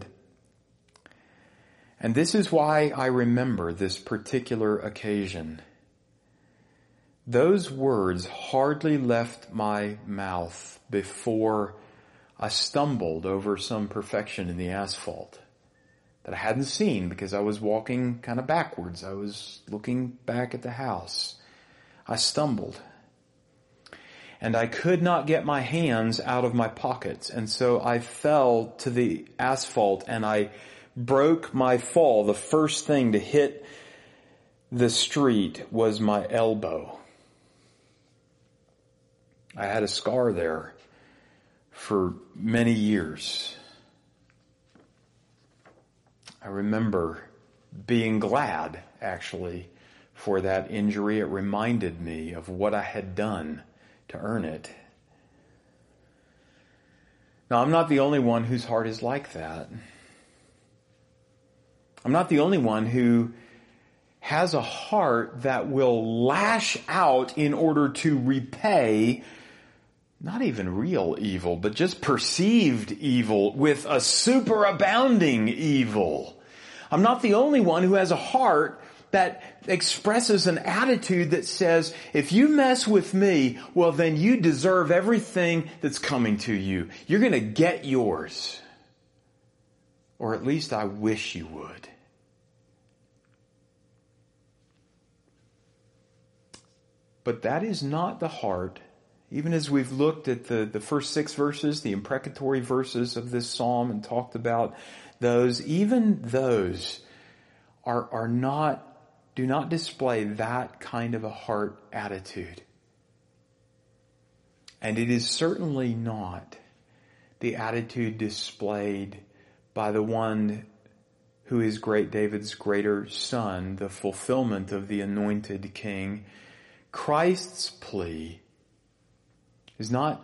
And this is why I remember this particular occasion. Those words hardly left my mouth before I stumbled over some perfection in the asphalt that I hadn't seen because I was walking kind of backwards. I was looking back at the house. I stumbled. And I could not get my hands out of my pockets. And so I fell to the asphalt and I broke my fall. The first thing to hit the street was my elbow. I had a scar there for many years. I remember being glad, actually, for that injury. It reminded me of what I had done to earn it. Now, I'm not the only one whose heart is like that. I'm not the only one who has a heart that will lash out in order to repay not even real evil, but just perceived evil with a superabounding evil. I'm not the only one who has a heart that expresses an attitude that says, if you mess with me, well then you deserve everything that's coming to you. You're going to get yours. Or at least I wish you would. But that is not the heart. Even as we've looked at the, the first six verses, the imprecatory verses of this psalm, and talked about those, even those are, are not, do not display that kind of a heart attitude. And it is certainly not the attitude displayed by the one who is great David's greater son, the fulfillment of the anointed king. Christ's plea is not,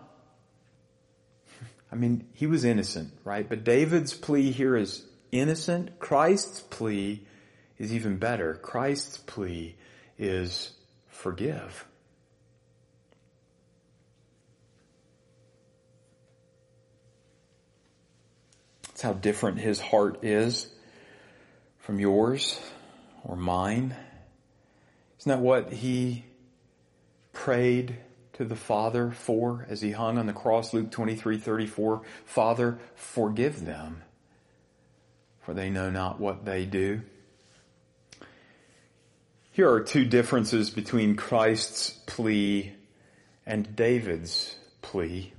I mean, he was innocent, right? But David's plea here is innocent. Christ's plea is even better. Christ's plea is forgive. That's how different his heart is from yours or mine. Isn't that what he prayed to the Father for as he hung on the cross? Luke twenty-three thirty-four, Father, forgive them, for they know not what they do. Here are two differences between Christ's plea and David's plea.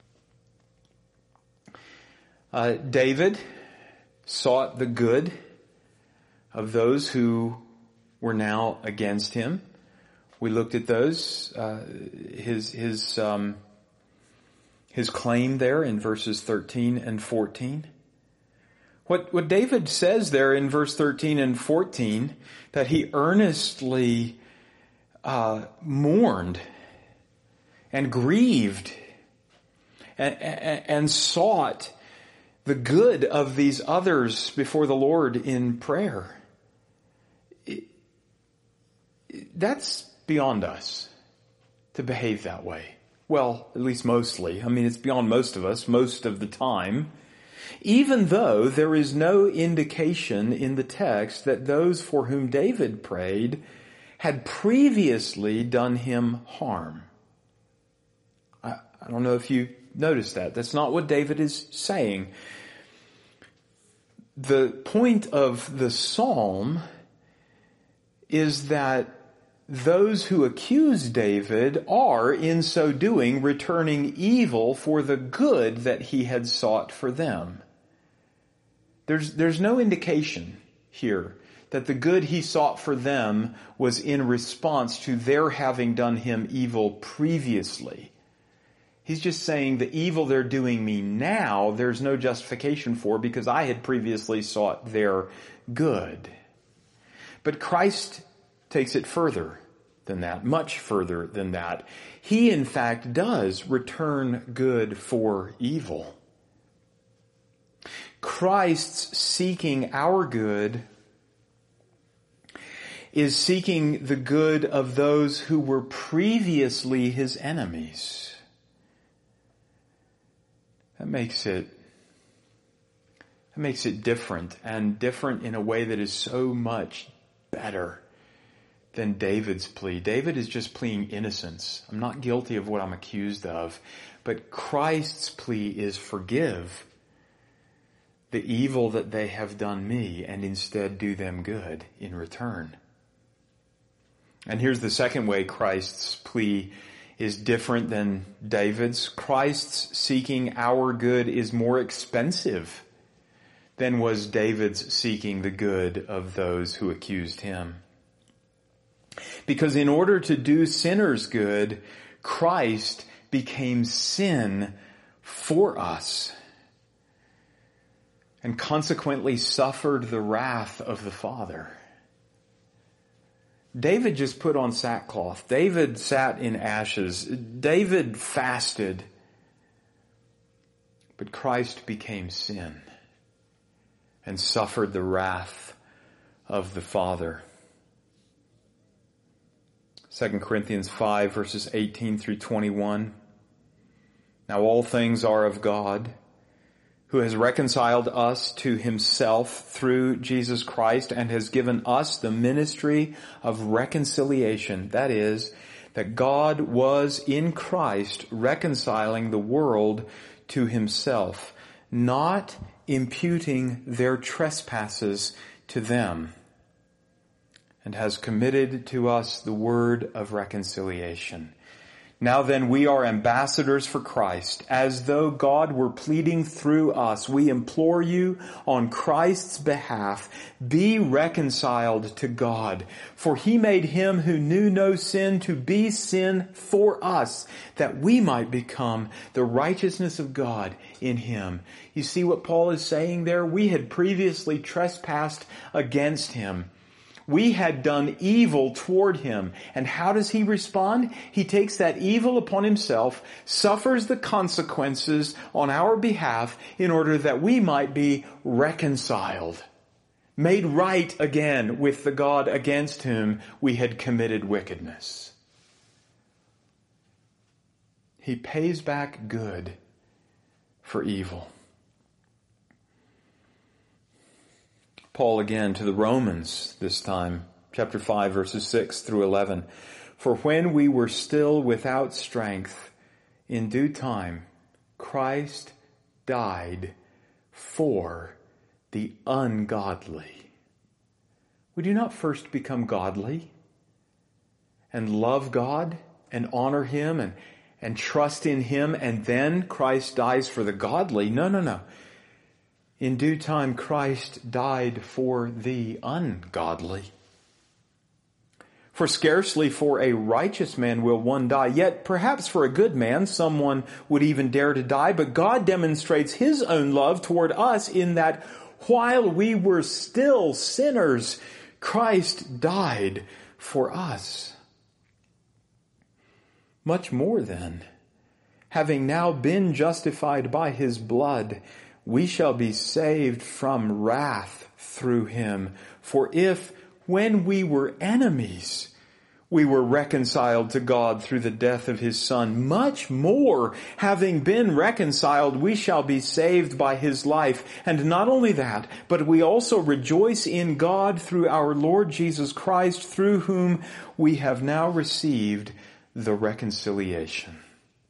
Uh, David sought the good of those who were now against him. We looked at those, uh, his, his, um, his claim there in verses thirteen and fourteen. What, what David says there in verse thirteen and fourteen, that he earnestly, uh, mourned and grieved and, and, and sought the good of these others before the Lord in prayer. It, that's beyond us to behave that way. Well, at least mostly. I mean, it's beyond most of us most of the time. Even though there is no indication in the text that those for whom David prayed had previously done him harm. I, I don't know if you noticed that. That's not what David is saying. The point of the psalm is that those who accuse David are, in so doing, returning evil for the good that he had sought for them. There's, there's no indication here that the good he sought for them was in response to their having done him evil previously. He's just saying the evil they're doing me now, there's no justification for because I had previously sought their good. But Christ takes it further than that, much further than that. He, in fact, does return good for evil. Christ's seeking our good is seeking the good of those who were previously his enemies. That makes it, that makes it different, and different in a way that is so much better than David's plea. David is just pleading innocence. I'm not guilty of what I'm accused of. But Christ's plea is forgive the evil that they have done me and instead do them good in return. And here's the second way Christ's plea is different than David's. Christ's seeking our good is more expensive than was David's seeking the good of those who accused him. Because in order to do sinners good, Christ became sin for us and consequently suffered the wrath of the Father. David just put on sackcloth. David sat in ashes. David fasted. But Christ became sin and suffered the wrath of the Father. Second Corinthians five verses eighteen through twenty-one. Now all things are of God, who has reconciled us to himself through Jesus Christ and has given us the ministry of reconciliation. That is, that God was in Christ reconciling the world to himself, not imputing their trespasses to them, and has committed to us the word of reconciliation. Now then, we are ambassadors for Christ, as though God were pleading through us. We implore you on Christ's behalf, be reconciled to God. For he made him who knew no sin to be sin for us, that we might become the righteousness of God in him. You see what Paul is saying there? We had previously trespassed against him. We had done evil toward him. And how does he respond? He takes that evil upon himself, suffers the consequences on our behalf in order that we might be reconciled, made right again with the God against whom we had committed wickedness. He pays back good for evil. Paul again to the Romans this time, chapter five, verses six through eleven. For when we were still without strength, in due time, Christ died for the ungodly. Would you not first become godly and love God and honor him and, and trust in him, and then Christ dies for the godly? No, no, no. In due time, Christ died for the ungodly. For scarcely for a righteous man will one die, yet perhaps for a good man someone would even dare to die. But God demonstrates his own love toward us in that while we were still sinners, Christ died for us. Much more then, having now been justified by his blood, we shall be saved from wrath through him. For if, when we were enemies, we were reconciled to God through the death of his Son, much more, having been reconciled, we shall be saved by his life. And not only that, but we also rejoice in God through our Lord Jesus Christ, through whom we have now received the reconciliation.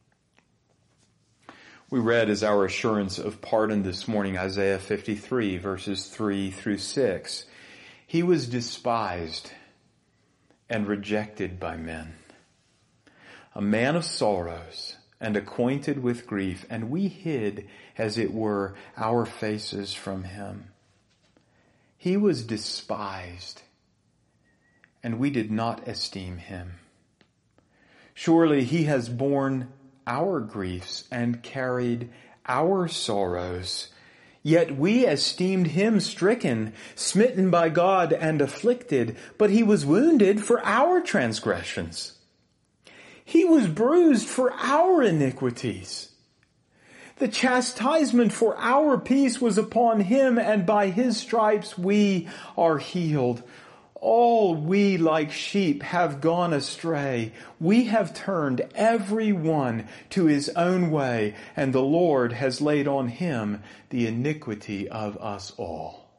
We read as our assurance of pardon this morning, Isaiah fifty-three, verses three through six. He was despised and rejected by men, a man of sorrows and acquainted with grief, and we hid, as it were, our faces from him. He was despised, and we did not esteem him. Surely he has borne our griefs and carried our sorrows. Yet we esteemed him stricken, smitten by God, and afflicted. But he was wounded for our transgressions. He was bruised for our iniquities. The chastisement for our peace was upon him, and by his stripes we are healed. All we like sheep have gone astray. We have turned every one to his own way, and the Lord has laid on him the iniquity of us all.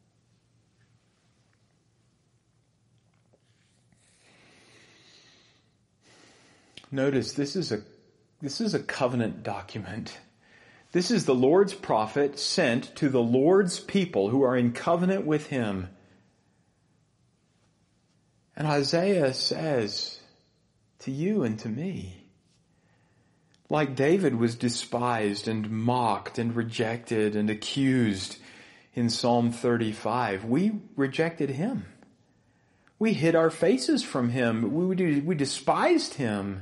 Notice this is a this is a covenant document. This is the Lord's prophet sent to the Lord's people who are in covenant with him. And Isaiah says to you and to me, like David was despised and mocked and rejected and accused in Psalm thirty-five, we rejected him. We hid our faces from him. We, we despised him.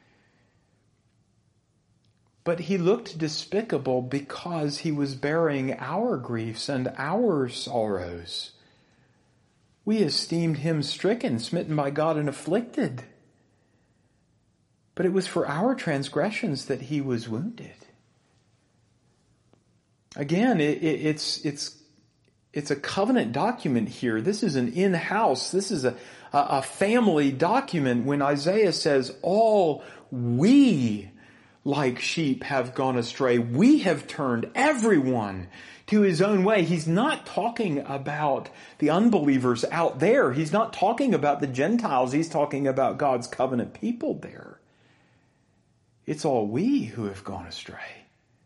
But he looked despicable because he was bearing our griefs and our sorrows. We esteemed him stricken, smitten by God, and afflicted. But it was for our transgressions that he was wounded. Again, it, it, it's it's it's a covenant document here. This is an in-house. This is a, a, a family document when Isaiah says, all we like sheep have gone astray. We have turned everyone to his own way. He's not talking about the unbelievers out there. He's not talking about the Gentiles. He's talking about God's covenant people there. It's all we who have gone astray.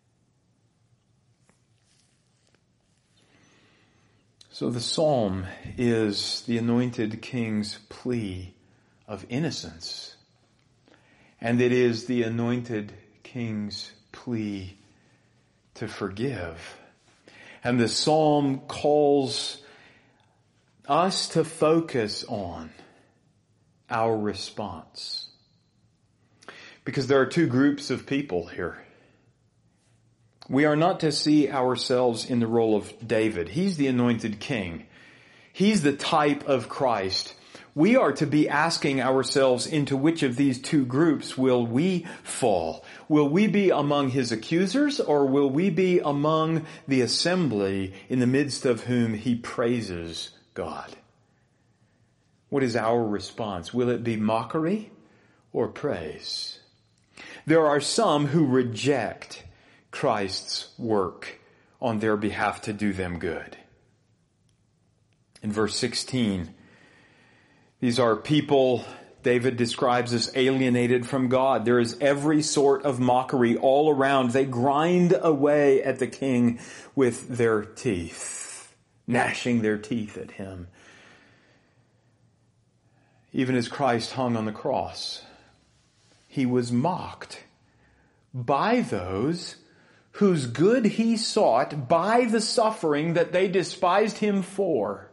So the psalm is the anointed king's plea of innocence. And it is the anointed king's plea to forgive. And the psalm calls us to focus on our response. Because there are two groups of people here. We are not to see ourselves in the role of David. He's the anointed king. He's the type of Christ. We are to be asking ourselves, into which of these two groups will we fall? Will we be among his accusers, or will we be among the assembly in the midst of whom he praises God? What is our response? Will it be mockery or praise? There are some who reject Christ's work on their behalf to do them good. In verse sixteen, these are people David describes as alienated from God. There is every sort of mockery all around. They grind away at the king with their teeth, gnashing their teeth at him. Even as Christ hung on the cross, he was mocked by those whose good he sought by the suffering that they despised him for.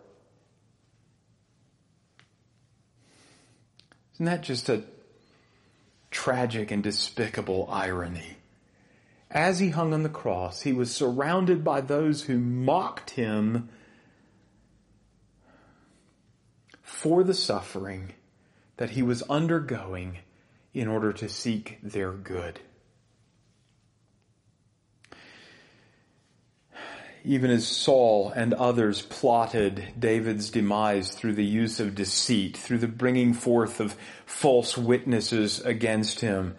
Isn't that just a tragic and despicable irony? As he hung on the cross, he was surrounded by those who mocked him for the suffering that he was undergoing in order to seek their good. Even as Saul and others plotted David's demise through the use of deceit, through the bringing forth of false witnesses against him,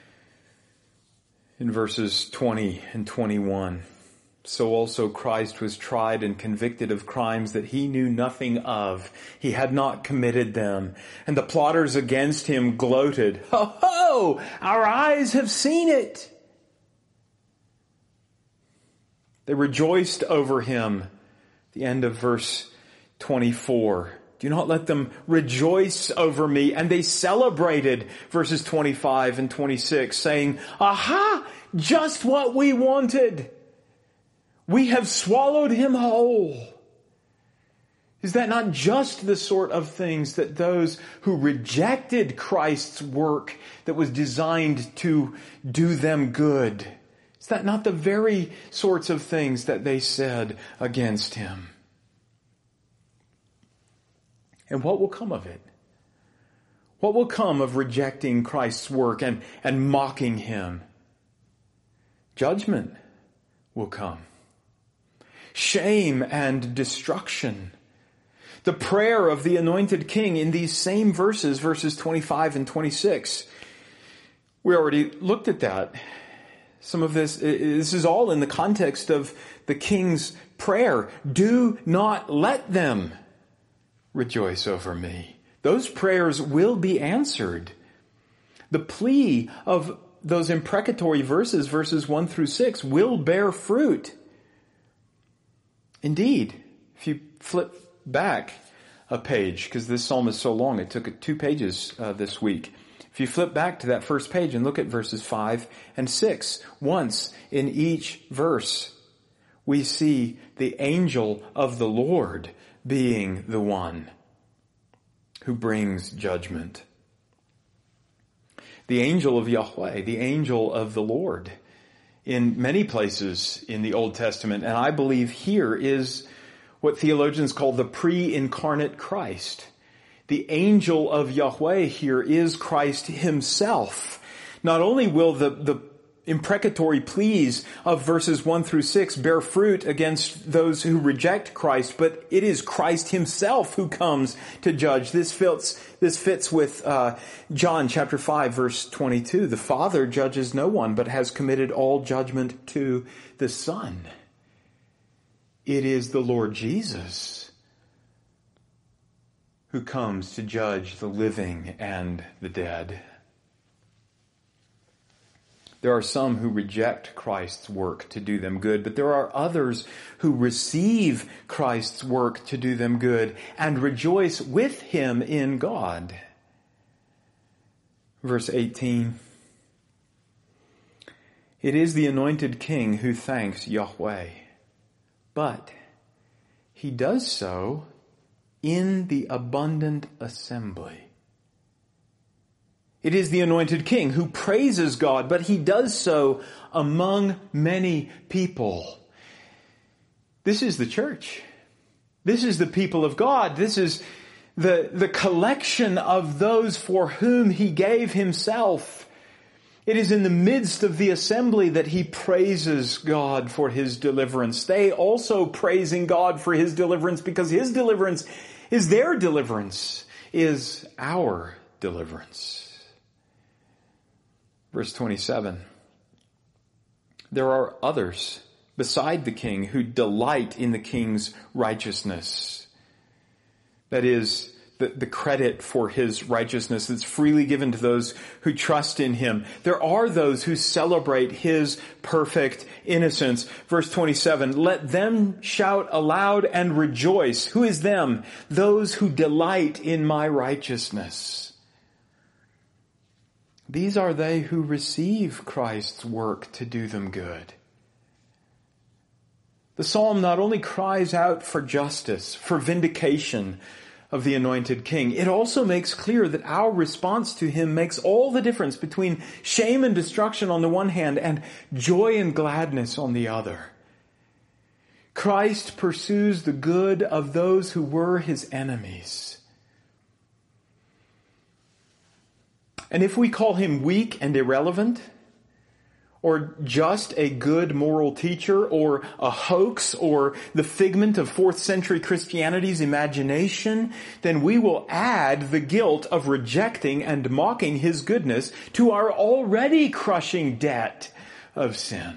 in verses twenty and twenty-one, so also Christ was tried and convicted of crimes that he knew nothing of. He had not committed them. And the plotters against him gloated, "Ho, ho! Our eyes have seen it." They rejoiced over him. The end of verse twenty-four. Do not let them rejoice over me. And they celebrated, verses twenty-five and twenty-six, saying, "Aha! Just what we wanted. We have swallowed him whole." Is that not just the sort of things that those who rejected Christ's work that was designed to do them good, is that not the very sorts of things that they said against him? And what will come of it? What will come of rejecting Christ's work and, and mocking him? Judgment will come. Shame and destruction. The prayer of the anointed king in these same verses, verses twenty-five and twenty-six. We already looked at that. Some of this, this is all in the context of the king's prayer. Do not let them rejoice over me. Those prayers will be answered. The plea of those imprecatory verses, verses one through six, will bear fruit. Indeed, if you flip back a page, because this psalm is so long, it took two pages uh, this week. If you flip back to that first page and look at verses five and six, once in each verse, we see the angel of the Lord being the one who brings judgment. The angel of Yahweh, the angel of the Lord, in many places in the Old Testament, and I believe here is what theologians call the pre-incarnate Christ. The angel of Yahweh here is Christ himself. Not only will the, the imprecatory pleas of verses one through six bear fruit against those who reject Christ, but it is Christ himself who comes to judge. This fits, this fits with uh, John chapter five, verse twenty-two. The Father judges no one, but has committed all judgment to the Son. It is the Lord Jesus who comes to judge the living and the dead. There are some who reject Christ's work to do them good, but there are others who receive Christ's work to do them good and rejoice with him in God. Verse eighteen. It is the anointed king who thanks Yahweh, but he does so in the abundant assembly. It is the anointed king who praises God, but he does so among many people. This is the church. This is the people of God. This is the, the collection of those for whom he gave himself. It is in the midst of the assembly that he praises God for his deliverance. They also praising God for his deliverance because his deliverance is their deliverance, is our deliverance. Verse twenty-seven, there are others beside the king who delight in the king's righteousness. That is, the, the credit for his righteousness that's freely given to those who trust in him. There are those who celebrate his perfect innocence. Verse twenty-seven, let them shout aloud and rejoice. Who is them? Those who delight in my righteousness. These are they who receive Christ's work to do them good. The psalm not only cries out for justice, for vindication of the anointed king, it also makes clear that our response to him makes all the difference between shame and destruction on the one hand and joy and gladness on the other. Christ pursues the good of those who were his enemies. And if we call him weak and irrelevant, or just a good moral teacher, or a hoax, or the figment of fourth century Christianity's imagination, then we will add the guilt of rejecting and mocking his goodness to our already crushing debt of sin.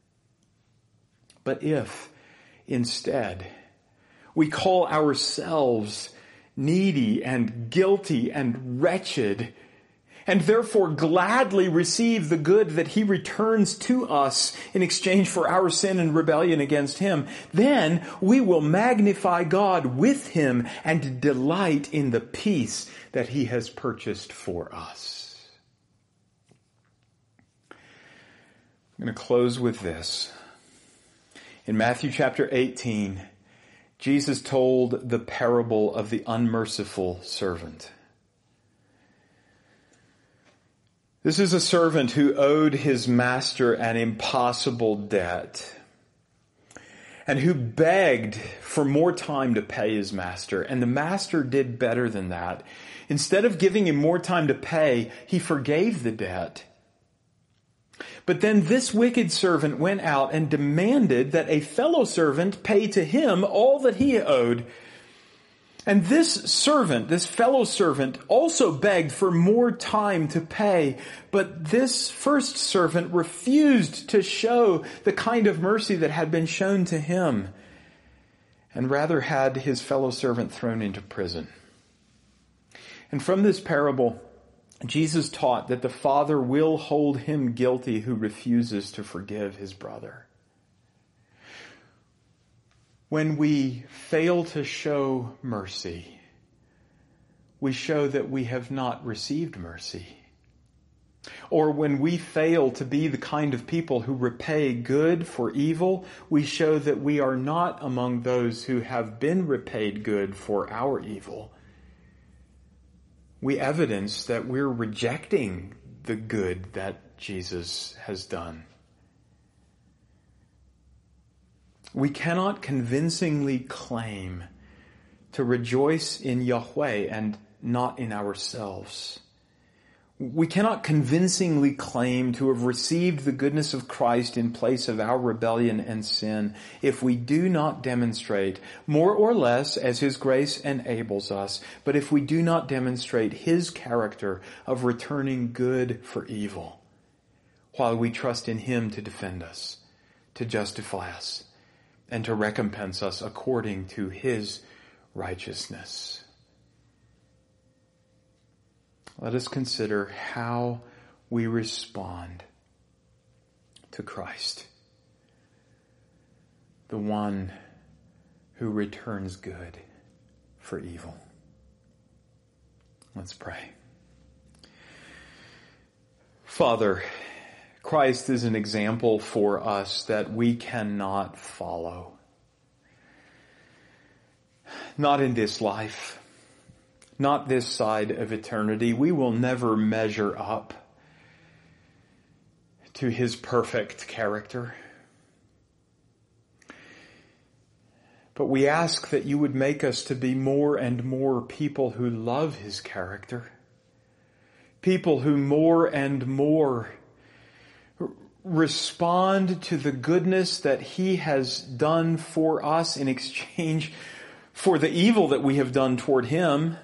But if, instead, we call ourselves needy and guilty and wretched, and therefore gladly receive the good that he returns to us in exchange for our sin and rebellion against him, then we will magnify God with him and delight in the peace that he has purchased for us. I'm going to close with this. In Matthew chapter eighteen, Jesus told the parable of the unmerciful servant. This is a servant who owed his master an impossible debt and who begged for more time to pay his master. And the master did better than that. Instead of giving him more time to pay, he forgave the debt. But then this wicked servant went out and demanded that a fellow servant pay to him all that he owed. And this servant, this fellow servant, also begged for more time to pay. But this first servant refused to show the kind of mercy that had been shown to him, and rather had his fellow servant thrown into prison. And from this parable, Jesus taught that the Father will hold him guilty who refuses to forgive his brother. When we fail to show mercy, we show that we have not received mercy. Or when we fail to be the kind of people who repay good for evil, we show that we are not among those who have been repaid good for our evil. We evidence that we're rejecting the good that Jesus has done. We cannot convincingly claim to rejoice in Yahweh and not in ourselves. We cannot convincingly claim to have received the goodness of Christ in place of our rebellion and sin if we do not demonstrate, more or less as his grace enables us, but if we do not demonstrate his character of returning good for evil, while we trust in him to defend us, to justify us, and to recompense us according to his righteousness. Let us consider how we respond to Christ, the one who returns good for evil. Let's pray. Father, Christ is an example for us that we cannot follow. Not in this life. Not this side of eternity. We will never measure up to his perfect character. But we ask that you would make us to be more and more people who love his character. People who more and more respond to the goodness that he has done for us in exchange for the evil that we have done toward him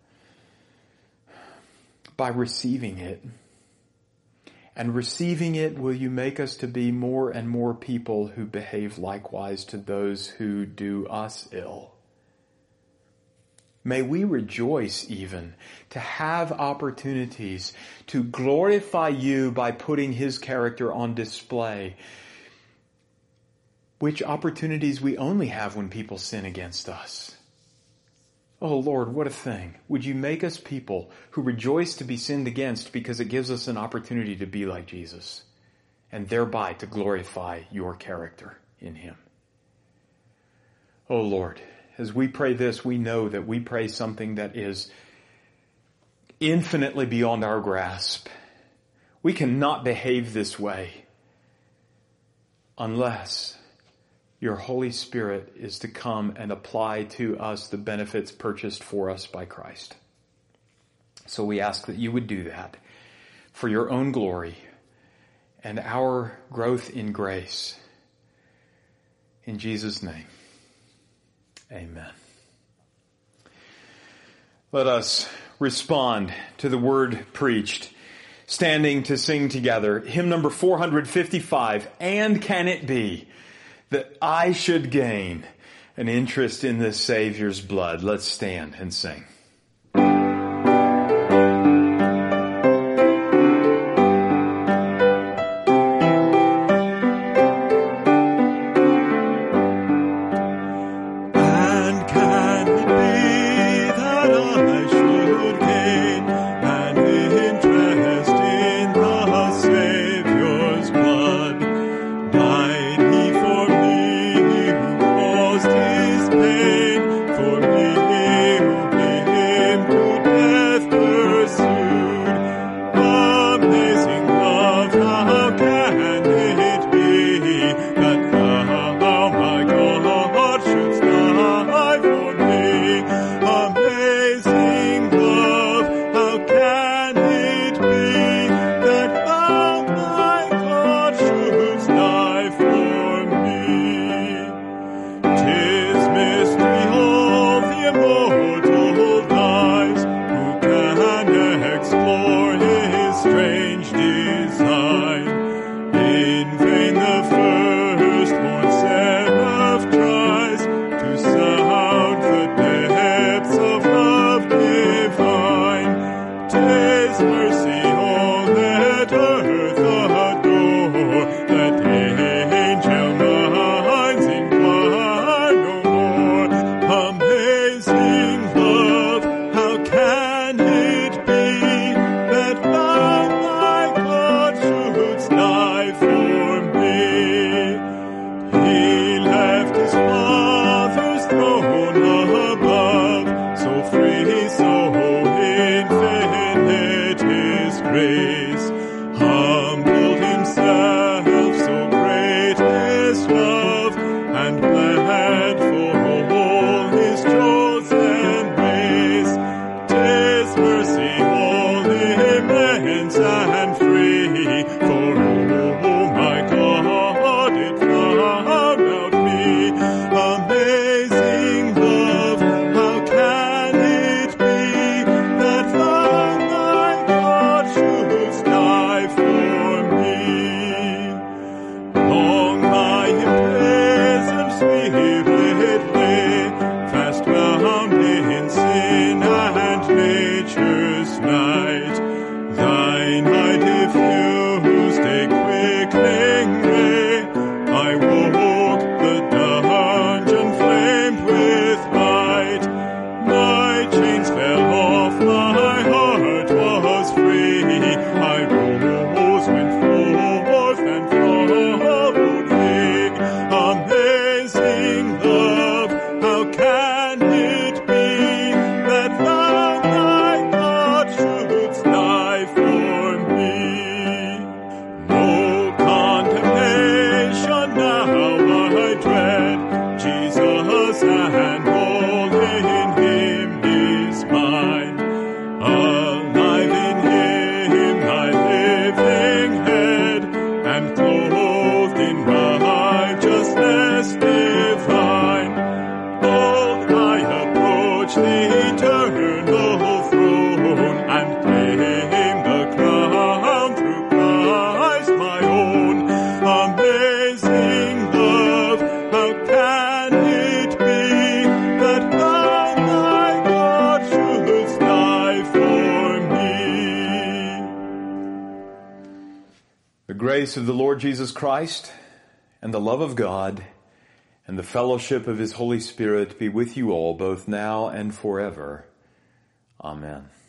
by receiving it. And receiving it, will you make us to be more and more people who behave likewise to those who do us ill? May we rejoice even to have opportunities to glorify you by putting his character on display, which opportunities we only have when people sin against us. Oh Lord, what a thing. Would you make us people who rejoice to be sinned against because it gives us an opportunity to be like Jesus and thereby to glorify your character in him. Oh Lord, as we pray this, we know that we pray something that is infinitely beyond our grasp. We cannot behave this way unless your Holy Spirit is to come and apply to us the benefits purchased for us by Christ. So we ask that you would do that for your own glory and our growth in grace. In Jesus' name, amen. Let us respond to the word preached, standing to sing together. Hymn number four hundred fifty-five, And Can It Be That I Should Gain an Interest in the Savior's Blood? Let's stand and sing. For me who I dread, Jesus and all in him is mine. Alive in him, thy living head, and clothed in righteousness divine. Bold I approach the eternal throne, and claim the crown through Christ my own. Amazing love, how can it be that thou, my God, shouldst die for me? The grace of the Lord Jesus Christ and the love of God and the fellowship of his Holy Spirit be with you all, both now and forever. Amen.